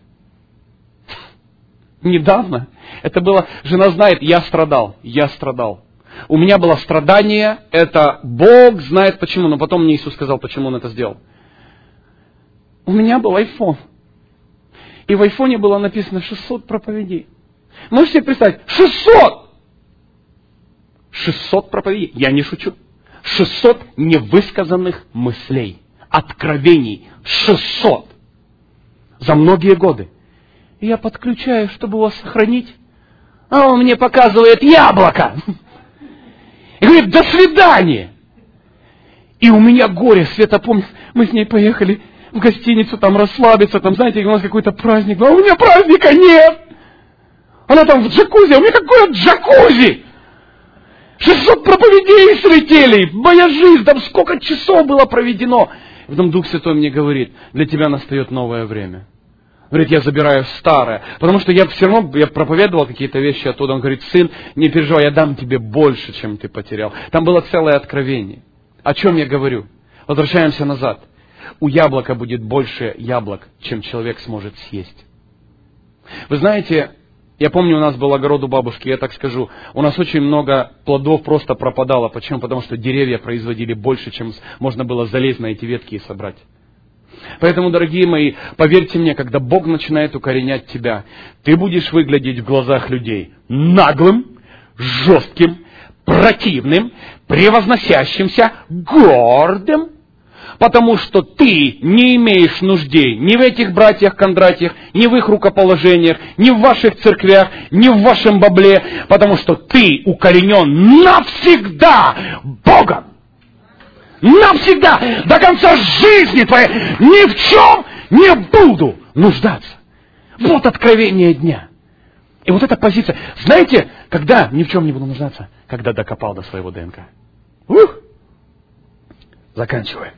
Недавно, это было, жена знает, я страдал, я страдал. У меня было страдание, это Бог знает почему, но потом мне Иисус сказал, почему Он это сделал. У меня был айфон. И в айфоне было написано шестьсот проповедей. Можете себе представить? шестьсот! шестьсот проповедей. Я не шучу. шестьсот невысказанных мыслей, откровений. шестьсот! За многие годы. И я подключаю, чтобы его сохранить. А он мне показывает яблоко. И говорит: до свидания. И у меня горе. Света помнит, мы с ней поехали в гостиницу, там расслабиться, там, знаете, у нас какой-то праздник. А у меня праздника нет. Она там в джакузи, а у меня какое джакузи? шестьсот проповедей слетели, моя жизнь, там сколько часов было проведено. И потом Дух Святой мне говорит, для тебя настает новое время. Говорит, я забираю старое. Потому что я все равно, я проповедовал какие-то вещи оттуда. Он говорит, сын, не переживай, я дам тебе больше, чем ты потерял. Там было целое откровение. О чем я говорю? Возвращаемся назад. У яблока будет больше яблок, чем человек сможет съесть. Вы знаете, я помню, у нас был огород у бабушки, я так скажу, у нас очень много плодов просто пропадало. Почему? Потому что деревья производили больше, чем можно было залезть на эти ветки и собрать. Поэтому, дорогие мои, поверьте мне, когда Бог начинает укоренять тебя, ты будешь выглядеть в глазах людей наглым, жестким, противным, превозносящимся, гордым. Потому что ты не имеешь нужды ни в этих братьях-кондратьях, ни в их рукоположениях, ни в ваших церквях, ни в вашем бабле. Потому что ты укоренен навсегда Богом. Навсегда, до конца жизни твоей, ни в чем не буду нуждаться. Вот откровение дня. И вот эта позиция. Знаете, когда ни в чем не буду нуждаться? Когда докопал до своего ДНК. Ух! Заканчиваю.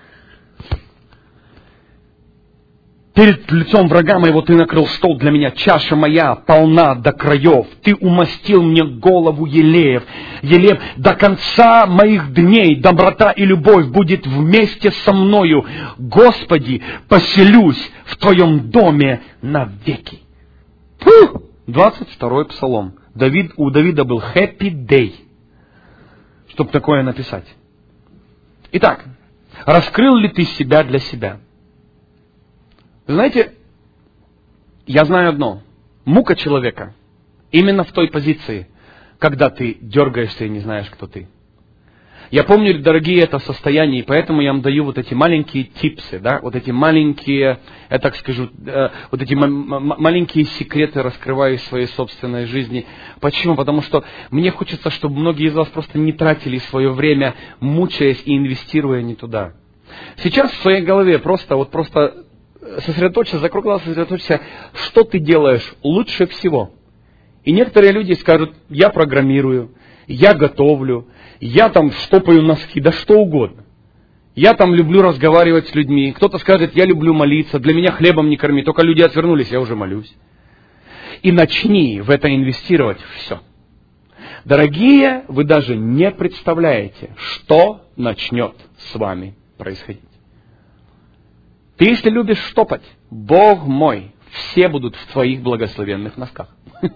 Перед лицом врага моего ты накрыл стол для меня, чаша моя полна до краев. Ты умастил мне голову елеев. Елеев, до конца моих дней доброта и любовь будет вместе со мною. Господи, поселюсь в Твоем доме навеки. Фух! двадцать второй псалом. Давид, у Давида был happy day, чтобы такое написать. Итак, раскрыл ли ты себя для себя? Вы знаете, я знаю одно. Мука человека именно в той позиции, когда ты дергаешься и не знаешь, кто ты. Я помню, дорогие, это состояние, и поэтому я вам даю вот эти маленькие типсы, да, вот эти маленькие, я так скажу, э, вот эти м- м- маленькие секреты раскрываю из своей собственной жизни. Почему? Потому что мне хочется, чтобы многие из вас просто не тратили свое время, мучаясь и инвестируя не туда. Сейчас в своей голове просто, вот просто сосредоточься, закрой глаза, сосредоточься, что ты делаешь лучше всего. И некоторые люди скажут, я программирую, я готовлю, я там штопаю носки, да что угодно. Я там люблю разговаривать с людьми. Кто-то скажет, я люблю молиться, для меня хлебом не корми, только люди отвернулись, я уже молюсь. И начни в это инвестировать все. Дорогие, вы даже не представляете, что начнет с вами происходить. Ты, если любишь штопать, Бог мой, все будут в твоих благословенных носках.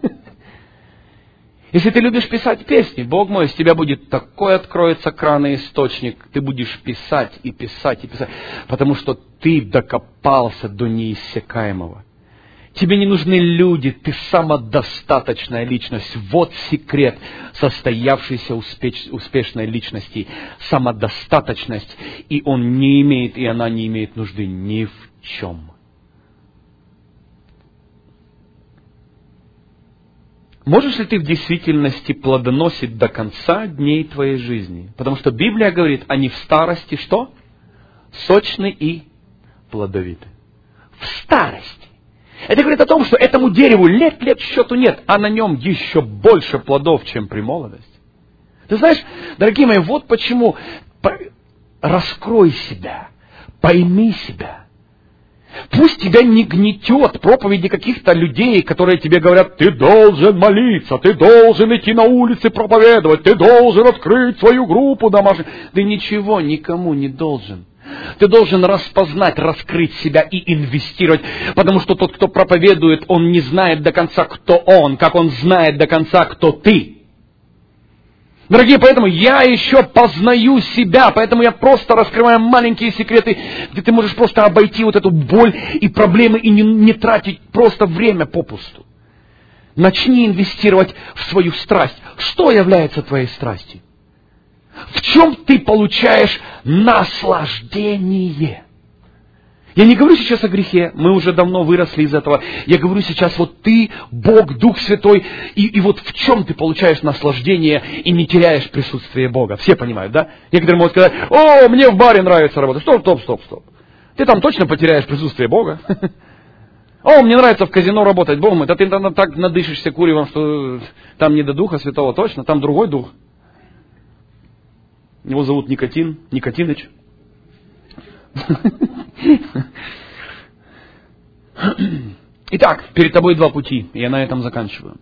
Если ты любишь писать песни, Бог мой, из тебя будет такой откроется кран и источник. Ты будешь писать и писать и писать, потому что ты докопался до неиссякаемого. Тебе не нужны люди, ты самодостаточная личность. Вот секрет состоявшейся успеч, успешной личности. Самодостаточность. И он не имеет, и она не имеет нужды ни в чем. Можешь ли ты в действительности плодоносить до конца дней твоей жизни? Потому что Библия говорит, они в старости что? Сочны и плодовиты. В старости. Это говорит о том, что этому дереву лет-лет счету нет, а на нем еще больше плодов, чем при молодости. Ты знаешь, дорогие мои, вот почему раскрой себя, пойми себя. Пусть тебя не гнетет проповеди каких-то людей, которые тебе говорят, ты должен молиться, ты должен идти на улицы проповедовать, ты должен открыть свою группу домашнюю. Ты ничего никому не должен. Ты должен распознать, раскрыть себя и инвестировать, потому что тот, кто проповедует, он не знает до конца, кто он, как он знает до конца, кто ты. Дорогие, поэтому я еще познаю себя, поэтому я просто раскрываю маленькие секреты, где ты можешь просто обойти вот эту боль и проблемы и не, не тратить просто время попусту. Начни инвестировать в свою страсть. Что является твоей страстью? В чем ты получаешь наслаждение? Я не говорю сейчас о грехе, мы уже давно выросли из этого. Я говорю сейчас, вот ты, Бог, Дух Святой, и, и вот в чем ты получаешь наслаждение и не теряешь присутствие Бога. Все понимают, да? Некоторые могут сказать, о, мне в баре нравится работать. Стоп, стоп, стоп, стоп. Ты там точно потеряешь присутствие Бога. О, мне нравится в казино работать. Бог мой, да ты там так надышишься куревом, что там не до Духа Святого, точно, там другой Дух. Его зовут Никотин, Никотиныч. Итак, перед тобой два пути, и я на этом заканчиваю.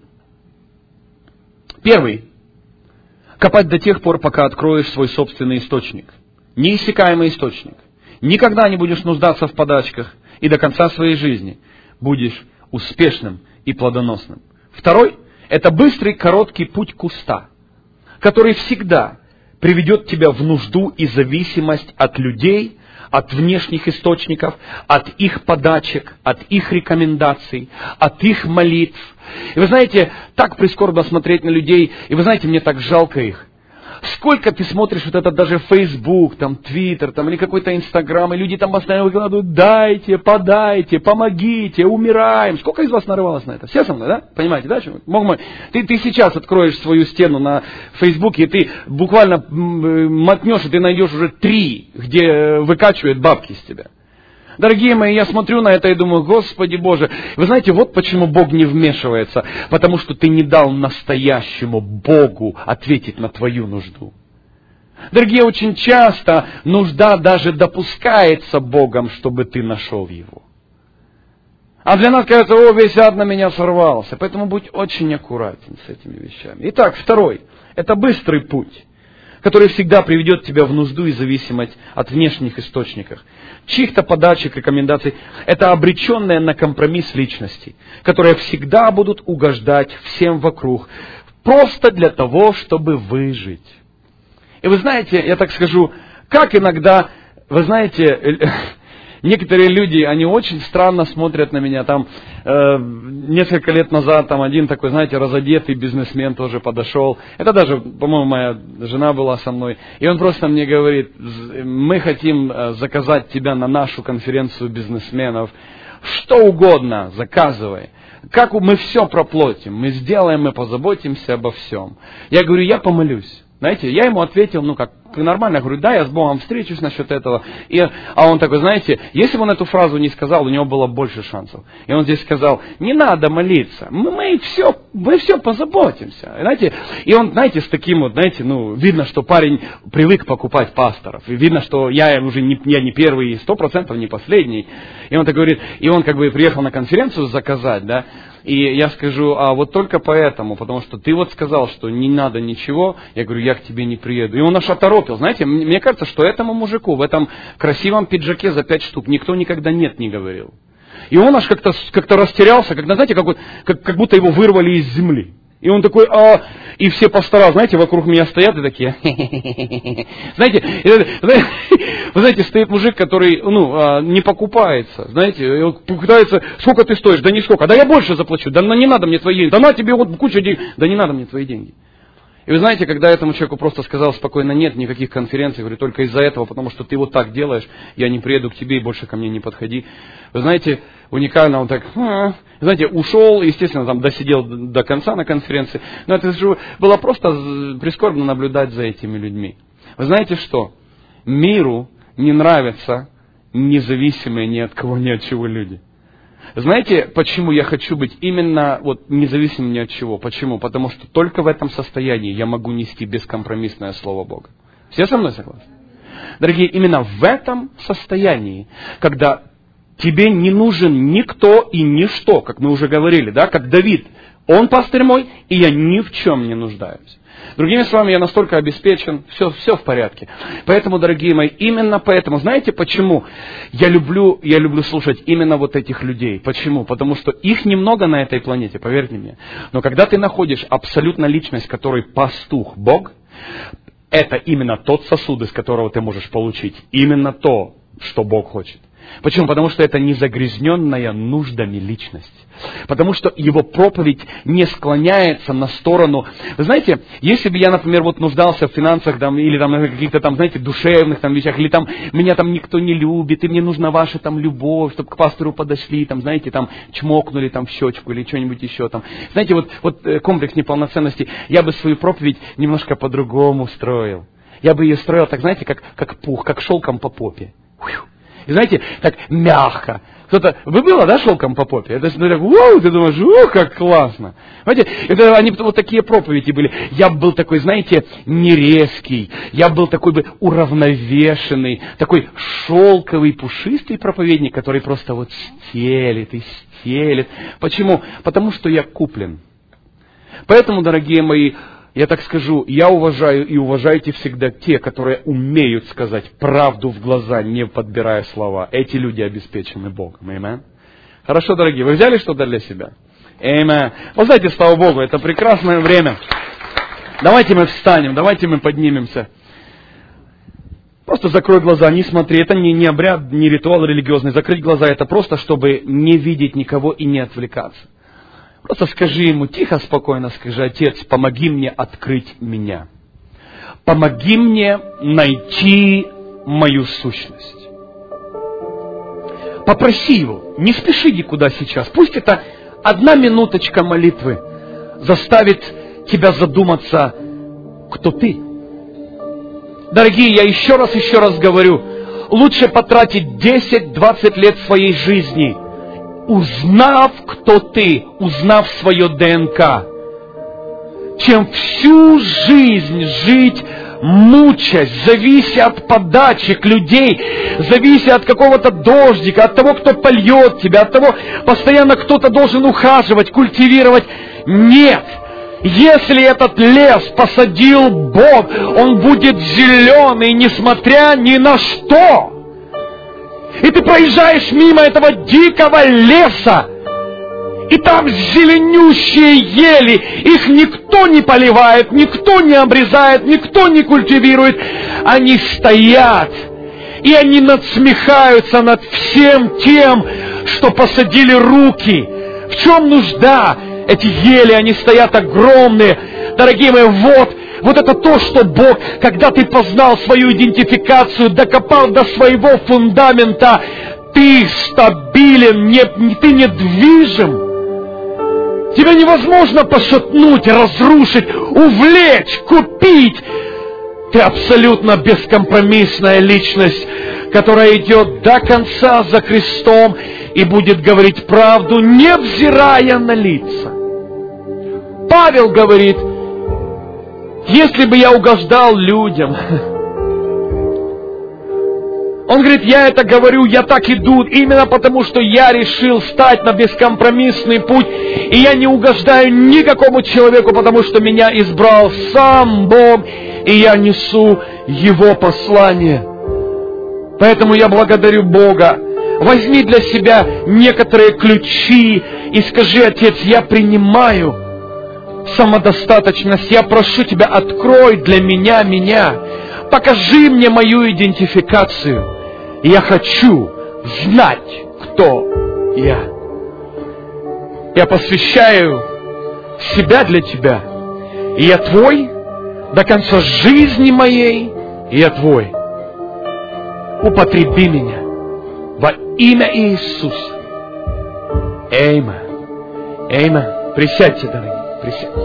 Первый. Копать до тех пор, пока откроешь свой собственный источник. Неиссякаемый источник. Никогда не будешь нуждаться в подачках, и до конца своей жизни будешь успешным и плодоносным. Второй – это быстрый, короткий путь куста, который всегда приведет тебя в нужду и зависимость от людей, от внешних источников, от их подачек, от их рекомендаций, от их молитв. И вы знаете, так прискорбно смотреть на людей, и вы знаете, мне так жалко их. Сколько ты смотришь вот это даже Facebook, там, Twitter, там, или какой-то Instagram, и люди там постоянно выкладывают: дайте, подайте, помогите, умираем. Сколько из вас нарывалось на это? Все со мной, да? Понимаете, да? Ты, ты сейчас откроешь свою стену на Facebook, и ты буквально мотнешь, и ты найдешь уже три, где выкачивают бабки из тебя. Дорогие мои, я смотрю на это и думаю: Господи Боже, вы знаете, вот почему Бог не вмешивается. Потому что ты не дал настоящему Богу ответить на твою нужду. Дорогие, очень часто нужда даже допускается Богом, чтобы ты нашел его. А для нас кажется: о, весь ад на меня сорвался. Поэтому будь очень аккуратен с этими вещами. Итак, второй. Это быстрый путь, который всегда приведет тебя в нужду и зависимость от внешних источников. Чьих-то подачек, рекомендаций. Это обреченная на компромисс личности, которые всегда будут угождать всем вокруг, просто для того, чтобы выжить. И вы знаете, я так скажу, как иногда, вы знаете, некоторые люди, они очень странно смотрят на меня. Там э, несколько лет назад там один такой, знаете, разодетый бизнесмен тоже подошел. Это даже, по-моему, моя жена была со мной. И он просто мне говорит: мы хотим заказать тебя на нашу конференцию бизнесменов. Что угодно заказывай. Как мы все проплатим, мы сделаем, мы позаботимся обо всем. Я говорю: я помолюсь. Знаете, я ему ответил, ну как, нормально, я говорю: да, я с Богом встречусь насчет этого. И, а он такой: знаете, если бы он эту фразу не сказал, у него было больше шансов. И он здесь сказал: не надо молиться, мы, мы, все, мы все позаботимся. Знаете, и он, знаете, с таким вот, знаете, ну, видно, что парень привык покупать пасторов. И видно, что я уже не, я не первый, сто процентов не последний. И он так говорит, и он как бы приехал на конференцию заказать, да. И я скажу: а вот только поэтому, потому что ты вот сказал, что не надо ничего, я говорю: я к тебе не приеду. И он аж оторопил. Знаете, мне кажется, что этому мужику в этом красивом пиджаке за пять штук никто никогда нет не говорил. И он аж как-то, как-то растерялся, когда, знаете, как, как, как будто его вырвали из земли. И он такой: а... И все пастора, знаете, вокруг меня стоят и такие. Знаете, вы знаете, стоит мужик, который, ну, не покупается. Знаете, он пытается: сколько ты стоишь? Да нисколько. Да я больше заплачу. Да не надо мне твои деньги. Да на тебе вот куча денег. Да не надо мне твои деньги. И вы знаете, когда этому человеку просто сказал спокойно: нет никаких конференций, говорю, только из-за этого, потому что ты вот так делаешь, я не приеду к тебе и больше ко мне не подходи. Вы знаете, уникально он так, а, знаете, ушел, естественно, там досидел до конца на конференции. Но это же было просто прискорбно наблюдать за этими людьми. Вы знаете что? Миру не нравятся независимые ни от кого, ни от чего люди. Знаете, почему я хочу быть именно вот независимым ни от чего? Почему? Потому что только в этом состоянии я могу нести бескомпромиссное Слово Бога. Все со мной согласны? Дорогие, именно в этом состоянии, когда тебе не нужен никто и ничто, как мы уже говорили, да, как Давид, он пастырь мой, и я ни в чем не нуждаюсь. Другими словами, я настолько обеспечен, все, все в порядке. Поэтому, дорогие мои, именно поэтому, знаете почему я люблю, я люблю слушать именно вот этих людей? Почему? Потому что их немного на этой планете, поверьте мне. Но когда ты находишь абсолютно личность, которой пастух Бог, это именно тот сосуд, из которого ты можешь получить именно то, что Бог хочет. Почему? Потому что это не загрязненная нуждами личность. Потому что его проповедь не склоняется на сторону. Вы знаете, если бы я, например, вот нуждался в финансах там, или там, на каких-то там, знаете, душевных там, вещах, или там меня там никто не любит, и мне нужна ваша там любовь, чтобы к пастору подошли, там, знаете, там чмокнули там в щечку или что-нибудь еще там. Знаете, вот, вот комплекс неполноценности, я бы свою проповедь немножко по-другому строил. Я бы ее строил так, знаете, как, как пух, как шелком по попе. И знаете, так мягко, Кто-то, вы было, да, шелком по попе? Это смотря, вау, ты думаешь, ух, как классно. Знаете, это они вот такие проповеди были. Я был такой, знаете, нерезкий, я был такой бы уравновешенный, такой шелковый, пушистый проповедник, который просто вот стелит и стелит. Почему? Потому что я куплен. Поэтому, дорогие мои, я так скажу, я уважаю и уважайте всегда те, которые умеют сказать правду в глаза, не подбирая слова. Эти люди обеспечены Богом. Аминь. Хорошо, дорогие, вы взяли что-то для себя? Аминь. Вы знаете, слава Богу, это прекрасное время. Давайте мы встанем, давайте мы поднимемся. Просто закрой глаза, не смотри. Это не, не обряд, не ритуал религиозный. Закрыть глаза, это просто, чтобы не видеть никого и не отвлекаться. Просто скажи ему, тихо, спокойно скажи: Отец, помоги мне открыть меня. Помоги мне найти мою сущность. Попроси его, не спеши никуда сейчас. Пусть это одна минуточка молитвы заставит тебя задуматься, кто ты. Дорогие, я еще раз, еще раз говорю, лучше потратить десять-двадцать лет своей жизни, узнав, кто ты, узнав свое ДНК, чем всю жизнь жить, мучаясь, завися от подачек людей, завися от какого-то дождика, от того, кто польет тебя, от того, постоянно кто-то должен ухаживать, культивировать. Нет! Если этот лес посадил Бог, он будет зеленый, несмотря ни на что. И ты проезжаешь мимо этого дикого леса, и там зеленющие ели, их никто не поливает, никто не обрезает, никто не культивирует. Они стоят, и они надсмехаются над всем тем, что посадили руки. В чем нужда? Эти ели, они стоят огромные. Дорогие мои, вот, вот это то, что Бог, когда ты познал свою идентификацию, докопал до своего фундамента, ты стабилен, не, ты недвижим. Тебя невозможно пошатнуть, разрушить, увлечь, купить. Ты абсолютно бескомпромиссная личность, которая идет до конца за Христом и будет говорить правду, невзирая на лица. Павел говорит: если бы я угождал людям, он говорит, я это говорю, я так иду, именно потому, что я решил стать на бескомпромиссный путь, и я не угождаю никакому человеку, потому что меня избрал сам Бог, и я несу Его послание. Поэтому я благодарю Бога. Возьми для себя некоторые ключи и скажи: Отец, я принимаю самодостаточность, я прошу Тебя, открой для меня меня, покажи мне мою идентификацию. Я хочу знать, кто я. Я посвящаю себя для Тебя. И я Твой до конца жизни моей, и я Твой. Употреби меня во имя Иисуса. Аминь. Аминь. Присядьте, дорогие, присядьте.